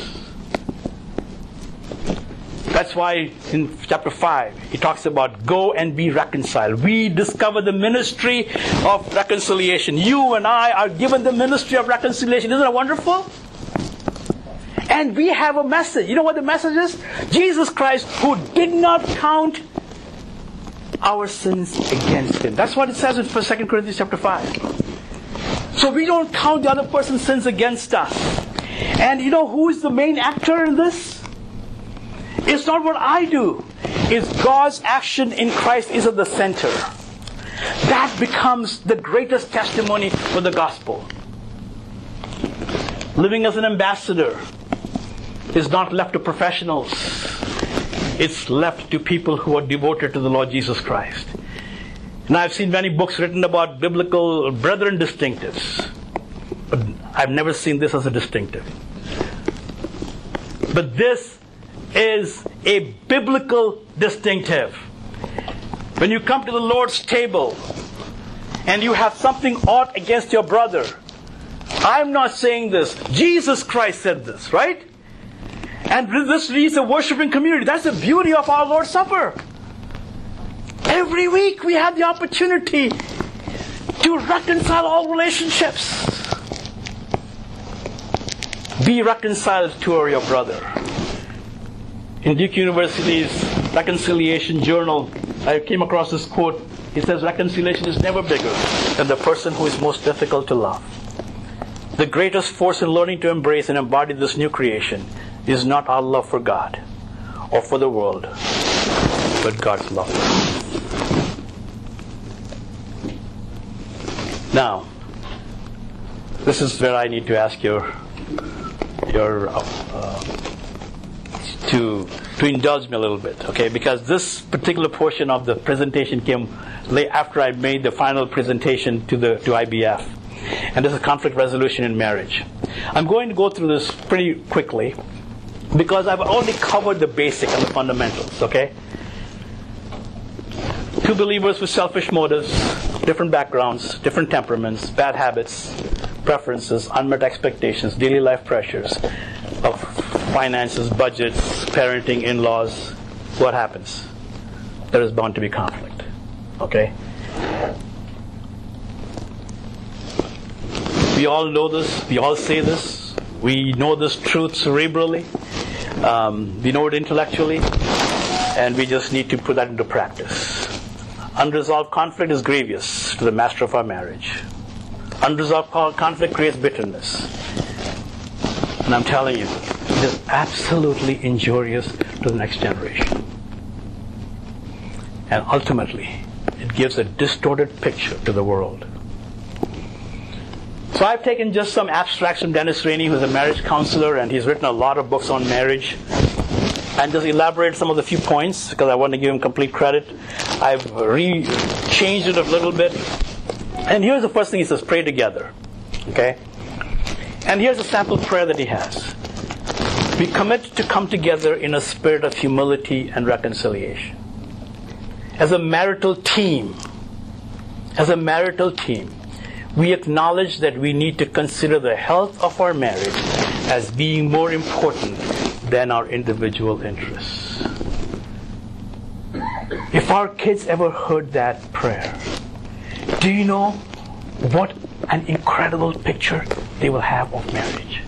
That's why in chapter 5, he talks about go and be reconciled. We discover the ministry of reconciliation. You and I are given the ministry of reconciliation. Isn't that wonderful? And we have a message. You know what the message is? Jesus Christ, who did not count our sins against Him. That's what it says in 2 Corinthians chapter 5. So we don't count the other person's sins against us. And you know who is the main actor in this? It's not what I do. It's God's action in Christ is at the center. That becomes the greatest testimony for the gospel. Living as an ambassador is not left to professionals. It's left to people who are devoted to the Lord Jesus Christ. And I've seen many books written about biblical brethren distinctives. But I've never seen this as a distinctive. But this is a biblical distinctive. When you come to the Lord's table and you have something ought against your brother, I'm not saying this. Jesus Christ said this, right? And this leads a worshiping community. That's the beauty of our Lord's Supper. Every week we have the opportunity to reconcile all relationships. Be reconciled to your brother. In Duke University's Reconciliation Journal, I came across this quote. It says, reconciliation is never bigger than the person who is most difficult to love. The greatest force in learning to embrace and embody this new creation is not our love for God or for the world, but God's love for us. Now, this is where I need to ask to indulge me a little bit, okay? Because this particular portion of the presentation came after I made the final presentation to IBF, and this is conflict resolution in marriage. I'm going to go through this pretty quickly because I've already covered the basic and the fundamentals, okay? Two believers with selfish motives, different backgrounds, different temperaments, bad habits, preferences, unmet expectations, daily life pressures of finances, budgets, parenting, in-laws. What happens? There is bound to be conflict. Okay? We all know this. We all say this. We know this truth cerebrally. We know it intellectually. And we just need to put that into practice. Unresolved conflict is grievous to the master of our marriage. Unresolved conflict creates bitterness. And I'm telling you, it is absolutely injurious to the next generation. And ultimately, it gives a distorted picture to the world. So I've taken just some abstracts from Dennis Rainey, who's a marriage counselor, and he's written a lot of books on marriage. And just elaborate some of the few points, because I want to give him complete credit. I've changed it a little bit. And here's the first thing he says, pray together. Okay? And here's a sample prayer that he has. We commit to come together in a spirit of humility and reconciliation. As a marital team, we acknowledge that we need to consider the health of our marriage as being more important than our individual interests. If our kids ever heard that prayer, do you know what an incredible picture they will have of marriage?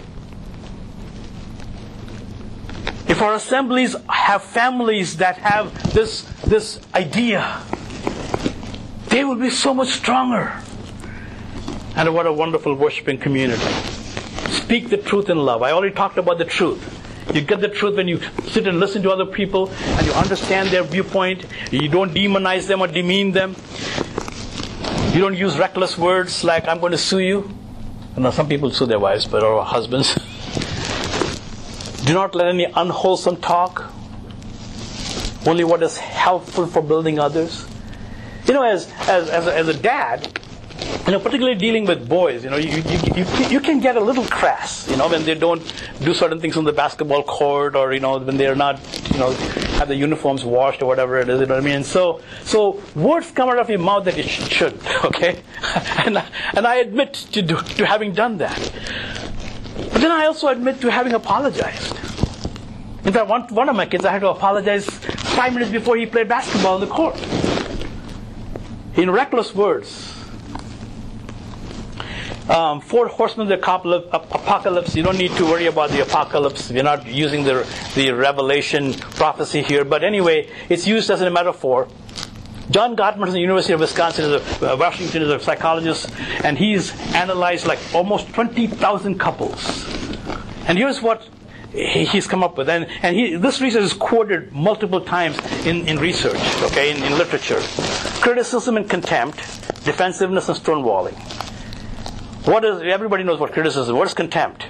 If our assemblies have families that have this idea, they will be so much stronger. And what a wonderful worshiping community. Speak the truth in love. I already talked about the truth. You get the truth when you sit and listen to other people and you understand their viewpoint. You don't demonize them or demean them. You don't use reckless words like, I'm going to sue you. And now some people sue their wives or husbands. Do not let any unwholesome talk. Only what is helpful for building others. You know, as a dad, you know, particularly dealing with boys, you know, you can get a little crass, you know, when they don't do certain things on the basketball court, or, you know, when they're not, you know, have the uniforms washed or whatever it is, you know what I mean? So words come out of your mouth that you shouldn't, okay? And I admit to having done that. But then I also admit to having apologized. In fact, one of my kids, I had to apologize 5 minutes before he played basketball on the court. In reckless words. 4 horsemen of the apocalypse. You don't need to worry about the apocalypse. We're not using the Revelation prophecy here. But anyway, it's used as a metaphor. John Gottman from the University of Wisconsin, Washington, is a psychologist, and he's analyzed like almost 20,000 couples. And here's what he's come up with. And this research is quoted multiple times in research, okay, in literature. Criticism and contempt, defensiveness and stonewalling. Everybody knows what criticism is. What is contempt?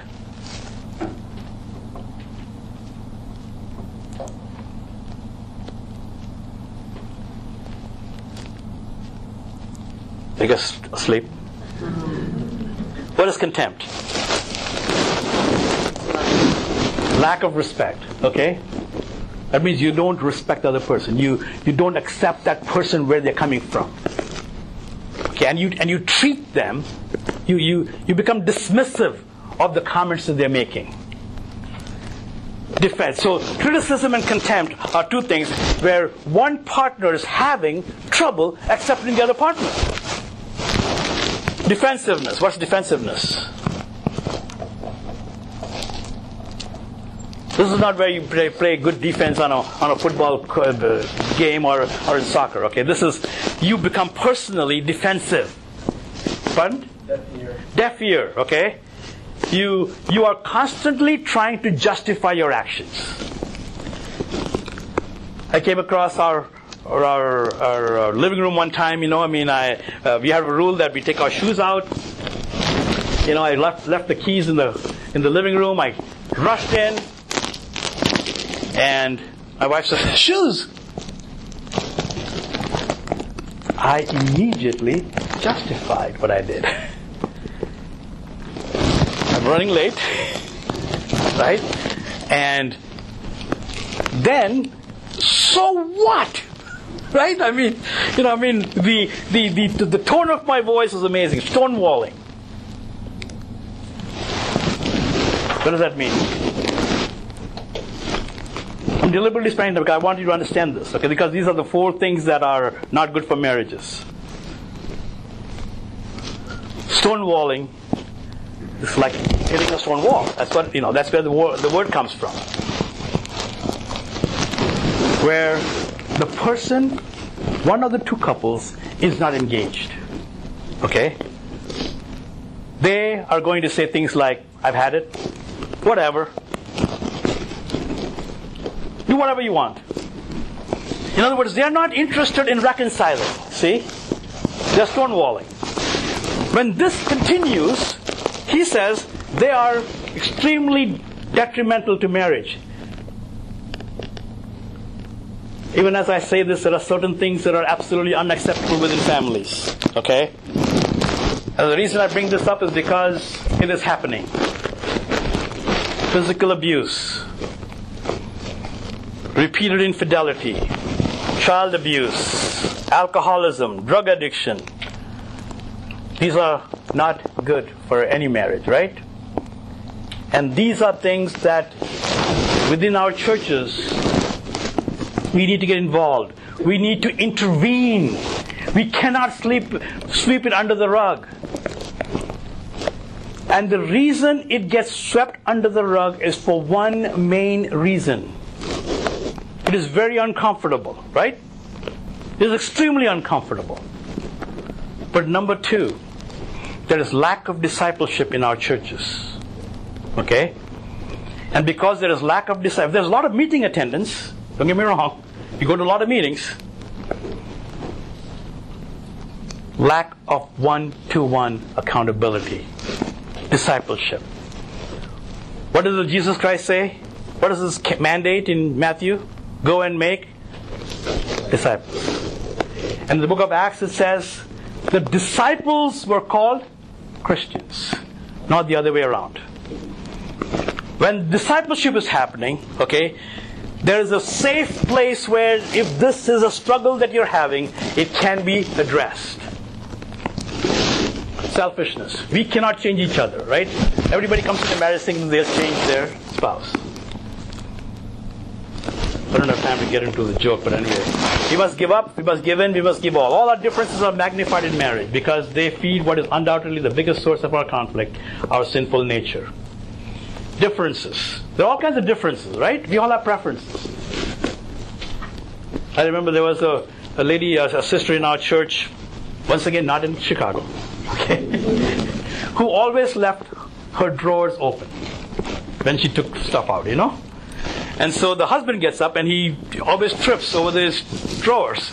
I guess asleep. What is contempt? Lack of respect. Okay? That means you don't respect the other person. You don't accept that person where they're coming from. Okay, and you treat them You become dismissive of the comments that they're making. Defense. So criticism and contempt are two things where one partner is having trouble accepting the other partner. Defensiveness. What's defensiveness? This is not where you play good defense on a football game or in soccer. Okay, this is you become personally defensive. Pardon? Deaf ear. Okay, you are constantly trying to justify your actions. I came across our living room one time. We have a rule that we take our shoes out. I left the keys in the living room. I rushed in. And my wife said, "Shoes." I immediately justified what I did. I'm running late, right? And then, so what? Right? The tone of my voice was amazing. Stonewalling. What does that mean? I'm deliberately explaining that because I want you to understand this, okay? Because these are the 4 things that are not good for marriages. Stonewalling is like hitting a stone wall. That's what that's where the word comes from. Where the person, one of the 2 couples, is not engaged. Okay? They are going to say things like, "I've had it, whatever. Do whatever you want." In other words, they are not interested in reconciling. See? They're stonewalling. When this continues, he says they are extremely detrimental to marriage. Even as I say this, there are certain things that are absolutely unacceptable within families. Okay? And the reason I bring this up is because it is happening. Physical abuse, repeated infidelity, child abuse, alcoholism, drug addiction. These are not good for any marriage, right? And these are things that within our churches we need to get involved. We need to intervene. We cannot sweep it under the rug. And the reason it gets swept under the rug is for one main reason. It is very uncomfortable, right? It is extremely uncomfortable. But number 2, there is lack of discipleship in our churches. Okay? And because there is lack of discipleship, there's a lot of meeting attendance. Don't get me wrong. You go to a lot of meetings. Lack of one-to-one accountability. Discipleship. What does Jesus Christ say? What is his mandate in Matthew? Go and make disciples. And in the book of Acts it says the disciples were called Christians, not the other way around. When discipleship is happening, okay, there is a safe place where if this is a struggle that you're having, it can be addressed. Selfishness. We cannot change each other, right? Everybody comes to the marriage thinking they'll change their spouse. I don't have time to get into the joke, but anyway. We must give up, we must give in, we must give all. All our differences are magnified in marriage because they feed what is undoubtedly the biggest source of our conflict, our sinful nature. Differences. There are all kinds of differences, right? We all have preferences. I remember there was a lady, a sister in our church, once again not in Chicago, okay, who always left her drawers open when she took stuff out, And so the husband gets up and he always trips over his drawers.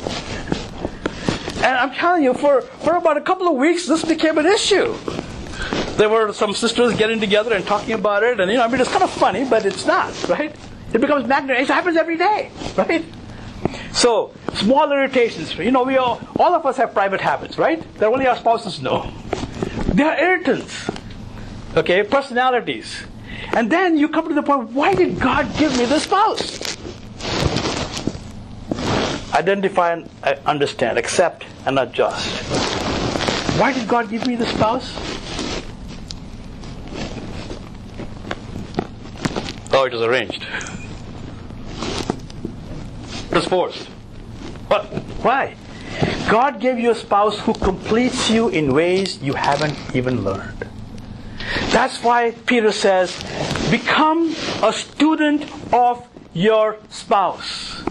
And I'm telling you, for about a couple of weeks, this became an issue. There were some sisters getting together and talking about it, and it's kind of funny, but it's not, right? It becomes magnified. It happens every day, right? So, small irritations. We all of us have private habits, right? That only our spouses know. They are irritants. Okay, personalities. And then you come to the point, why did God give me this spouse? Identify and understand, accept and adjust. Why did God give me the spouse? Oh, it was arranged. It was forced. What? Why? God gave you a spouse who completes you in ways you haven't even learned. That's why Peter says, become a student of your spouse.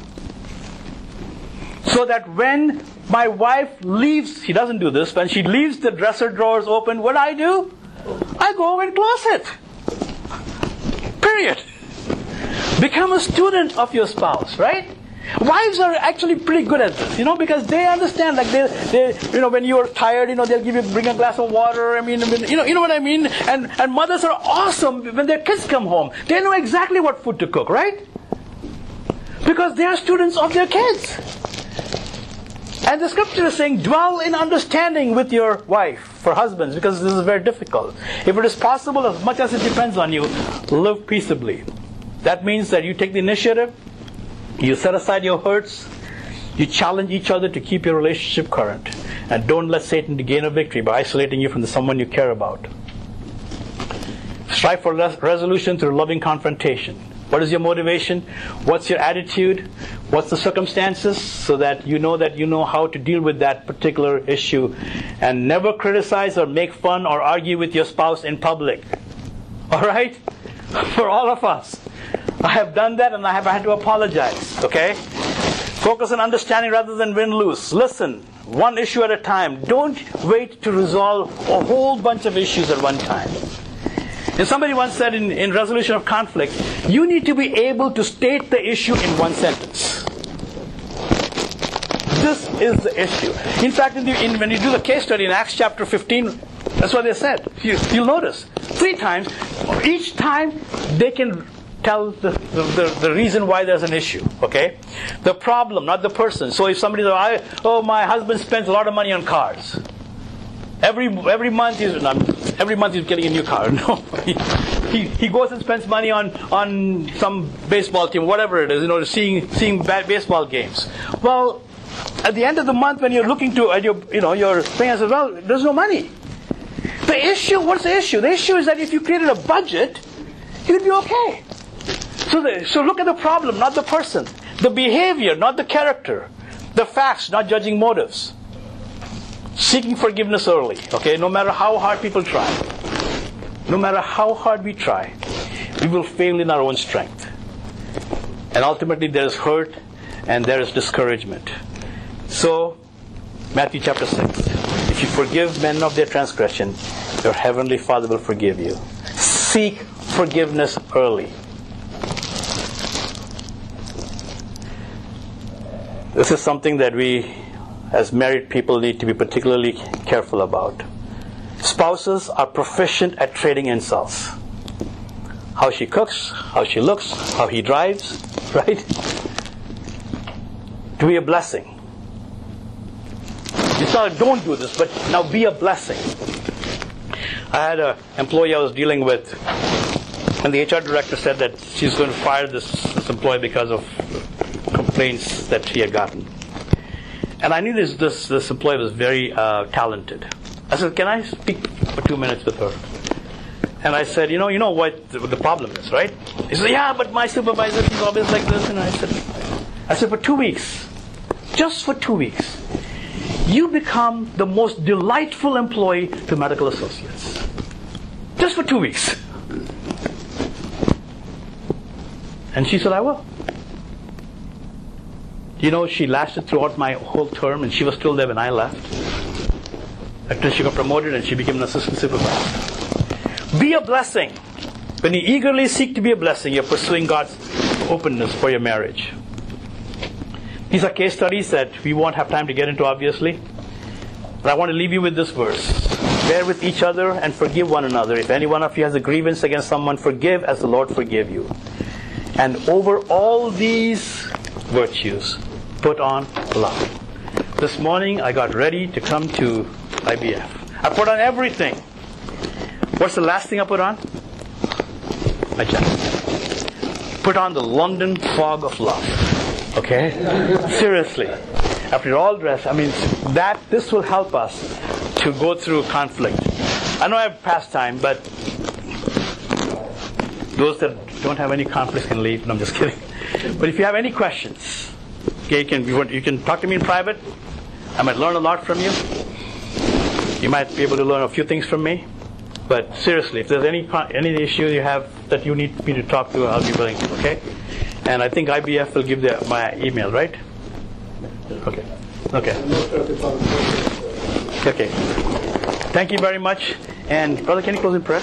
So that when my wife leaves, she doesn't do this, when she leaves the dresser drawers open, what do? I go and close it. Period. Become a student of your spouse, right? Wives are actually pretty good at this, because they understand. Like they, when you're tired, they'll bring a glass of water. You know what I mean. And mothers are awesome when their kids come home. They know exactly what food to cook, right? Because they are students of their kids. And the scripture is saying, dwell in understanding with your wife, for husbands, because this is very difficult. If it is possible, as much as it depends on you, live peaceably. That means that you take the initiative. You set aside your hurts. You challenge each other to keep your relationship current. And don't let Satan gain a victory by isolating you from someone you care about. Strive for resolution through loving confrontation. What is your motivation? What's your attitude? What's the circumstances? So that you know how to deal with that particular issue. And never criticize or make fun or argue with your spouse in public. Alright? For all of us. I have done that and I have had to apologize. Okay? Focus on understanding rather than win-lose. Listen, one issue at a time. Don't wait to resolve a whole bunch of issues at one time. And somebody once said in resolution of conflict, you need to be able to state the issue in one sentence. This is the issue. In fact, when you do the case study in Acts chapter 15, that's what they said. You'll notice. 3 times. Each time they can tell the reason why there's an issue. Okay? The problem, not the person. So if somebody says, my husband spends a lot of money on cars. Every month he's getting a new car. No, he goes and spends money on some baseball team, whatever it is, seeing bad baseball games. Well, at the end of the month, when you're looking at your thing, I said, well, there's no money. The issue, what's the issue? The issue is that if you created a budget, you'd be okay. So look at the problem, not the person. The behavior, not the character. The facts, not judging motives. Seeking forgiveness early, okay? No matter how hard people try. No matter how hard we try, we will fail in our own strength. And ultimately there is hurt and there is discouragement. So, Matthew chapter 6. If you forgive men of their transgression, your heavenly Father will forgive you. Seek forgiveness early. This is something that we, as married people, need to be particularly careful about. Spouses are proficient at trading insults. How she cooks, how she looks, how he drives, right? To be a blessing. It's not don't do this, but now be a blessing. I had an employee I was dealing with, and the HR director said that she's going to fire this employee because of complaints that she had gotten. And I knew this employee was very talented. I said, can I speak for 2 minutes with her? And I said, you know what the problem is, right? He said, yeah, but my supervisor is always like this. And I said, for 2 weeks, just for 2 weeks, you become the most delightful employee to Medical Associates. Just for 2 weeks. And she said, I will. She lasted throughout my whole term, and she was still there when I left. Until she got promoted and she became an assistant supervisor. Be a blessing. When you eagerly seek to be a blessing, you're pursuing God's openness for your marriage. These are case studies that we won't have time to get into, obviously. But I want to leave you with this verse. Bear with each other and forgive one another. If any one of you has a grievance against someone, forgive as the Lord forgave you. And over all these virtues, put on love. This morning I got ready to come to IBF. I put on everything. What's the last thing I put on? My jacket. Put on the London fog of love. Okay? Seriously. After you're all dressed, this will help us to go through conflict. I know I have past time, but those that don't have any conflicts can leave. No, I'm just kidding. But if you have any questions, okay, you can talk to me in private. I might learn a lot from you. You might be able to learn a few things from me. But seriously, if there's any issue you have that you need me to talk to, I'll be willing to, okay? And I think IBF will give my email, right? Okay. Okay. Okay. Thank you very much. And Brother, can you close in prayer?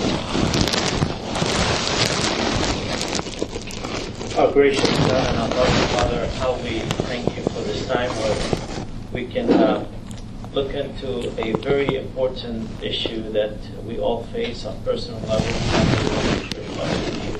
Our gracious God and our loving Father, how we thank you for this time where we can look into a very important issue that we all face on personal level and church level.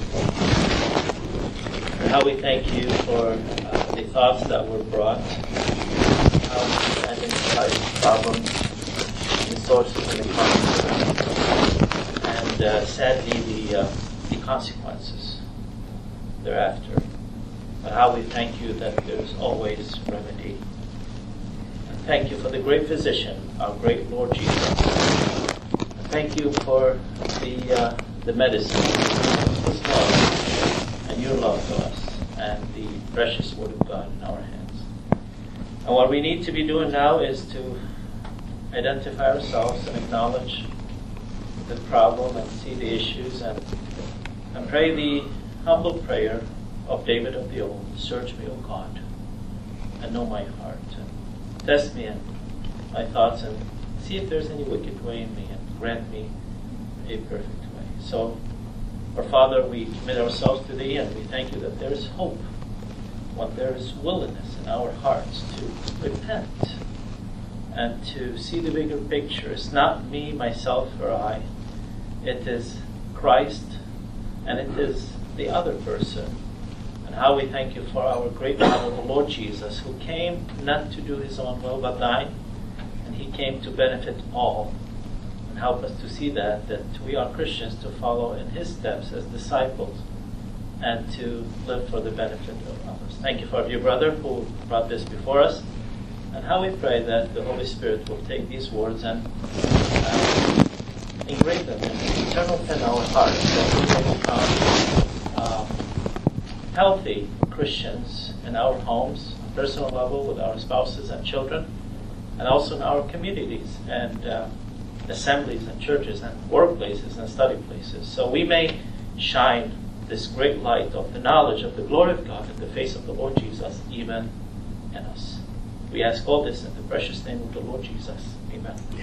And how we thank you for the thoughts that were brought, how we identify the problems, the sources and the consequences, and sadly the consequences thereafter. But how we thank you that there's always remedy. And thank you for the great physician, our great Lord Jesus. And thank you for the medicine, His love, and your love to us, and the precious Word of God in our hands. And what we need to be doing now is to identify ourselves and acknowledge the problem and see the issues and pray the humble prayer of David of the old. Search me, O God, and know my heart, and test me in my thoughts, and see if there's any wicked way in me, and grant me a perfect way. So, our Father, we commit ourselves to Thee, and we thank You that there is hope when there is willingness in our hearts to repent and to see the bigger picture. It's not me, myself, or I. It is Christ, and it is the other person. And how we thank You for our great Father, the Lord Jesus, who came not to do His own will but Thine, and He came to benefit all. And help us to see that we are Christians, to follow in His steps as disciples and to live for the benefit of others. Thank You for your brother who brought this before us, and how we pray that the Holy Spirit will take these words and engrave them in eternal in our hearts, that we may become healthy Christians in our homes, on a personal level, with our spouses and children, and also in our communities and assemblies and churches and workplaces and study places. So we may shine this great light of the knowledge of the glory of God in the face of the Lord Jesus, even in us. We ask all this in the precious name of the Lord Jesus. Amen.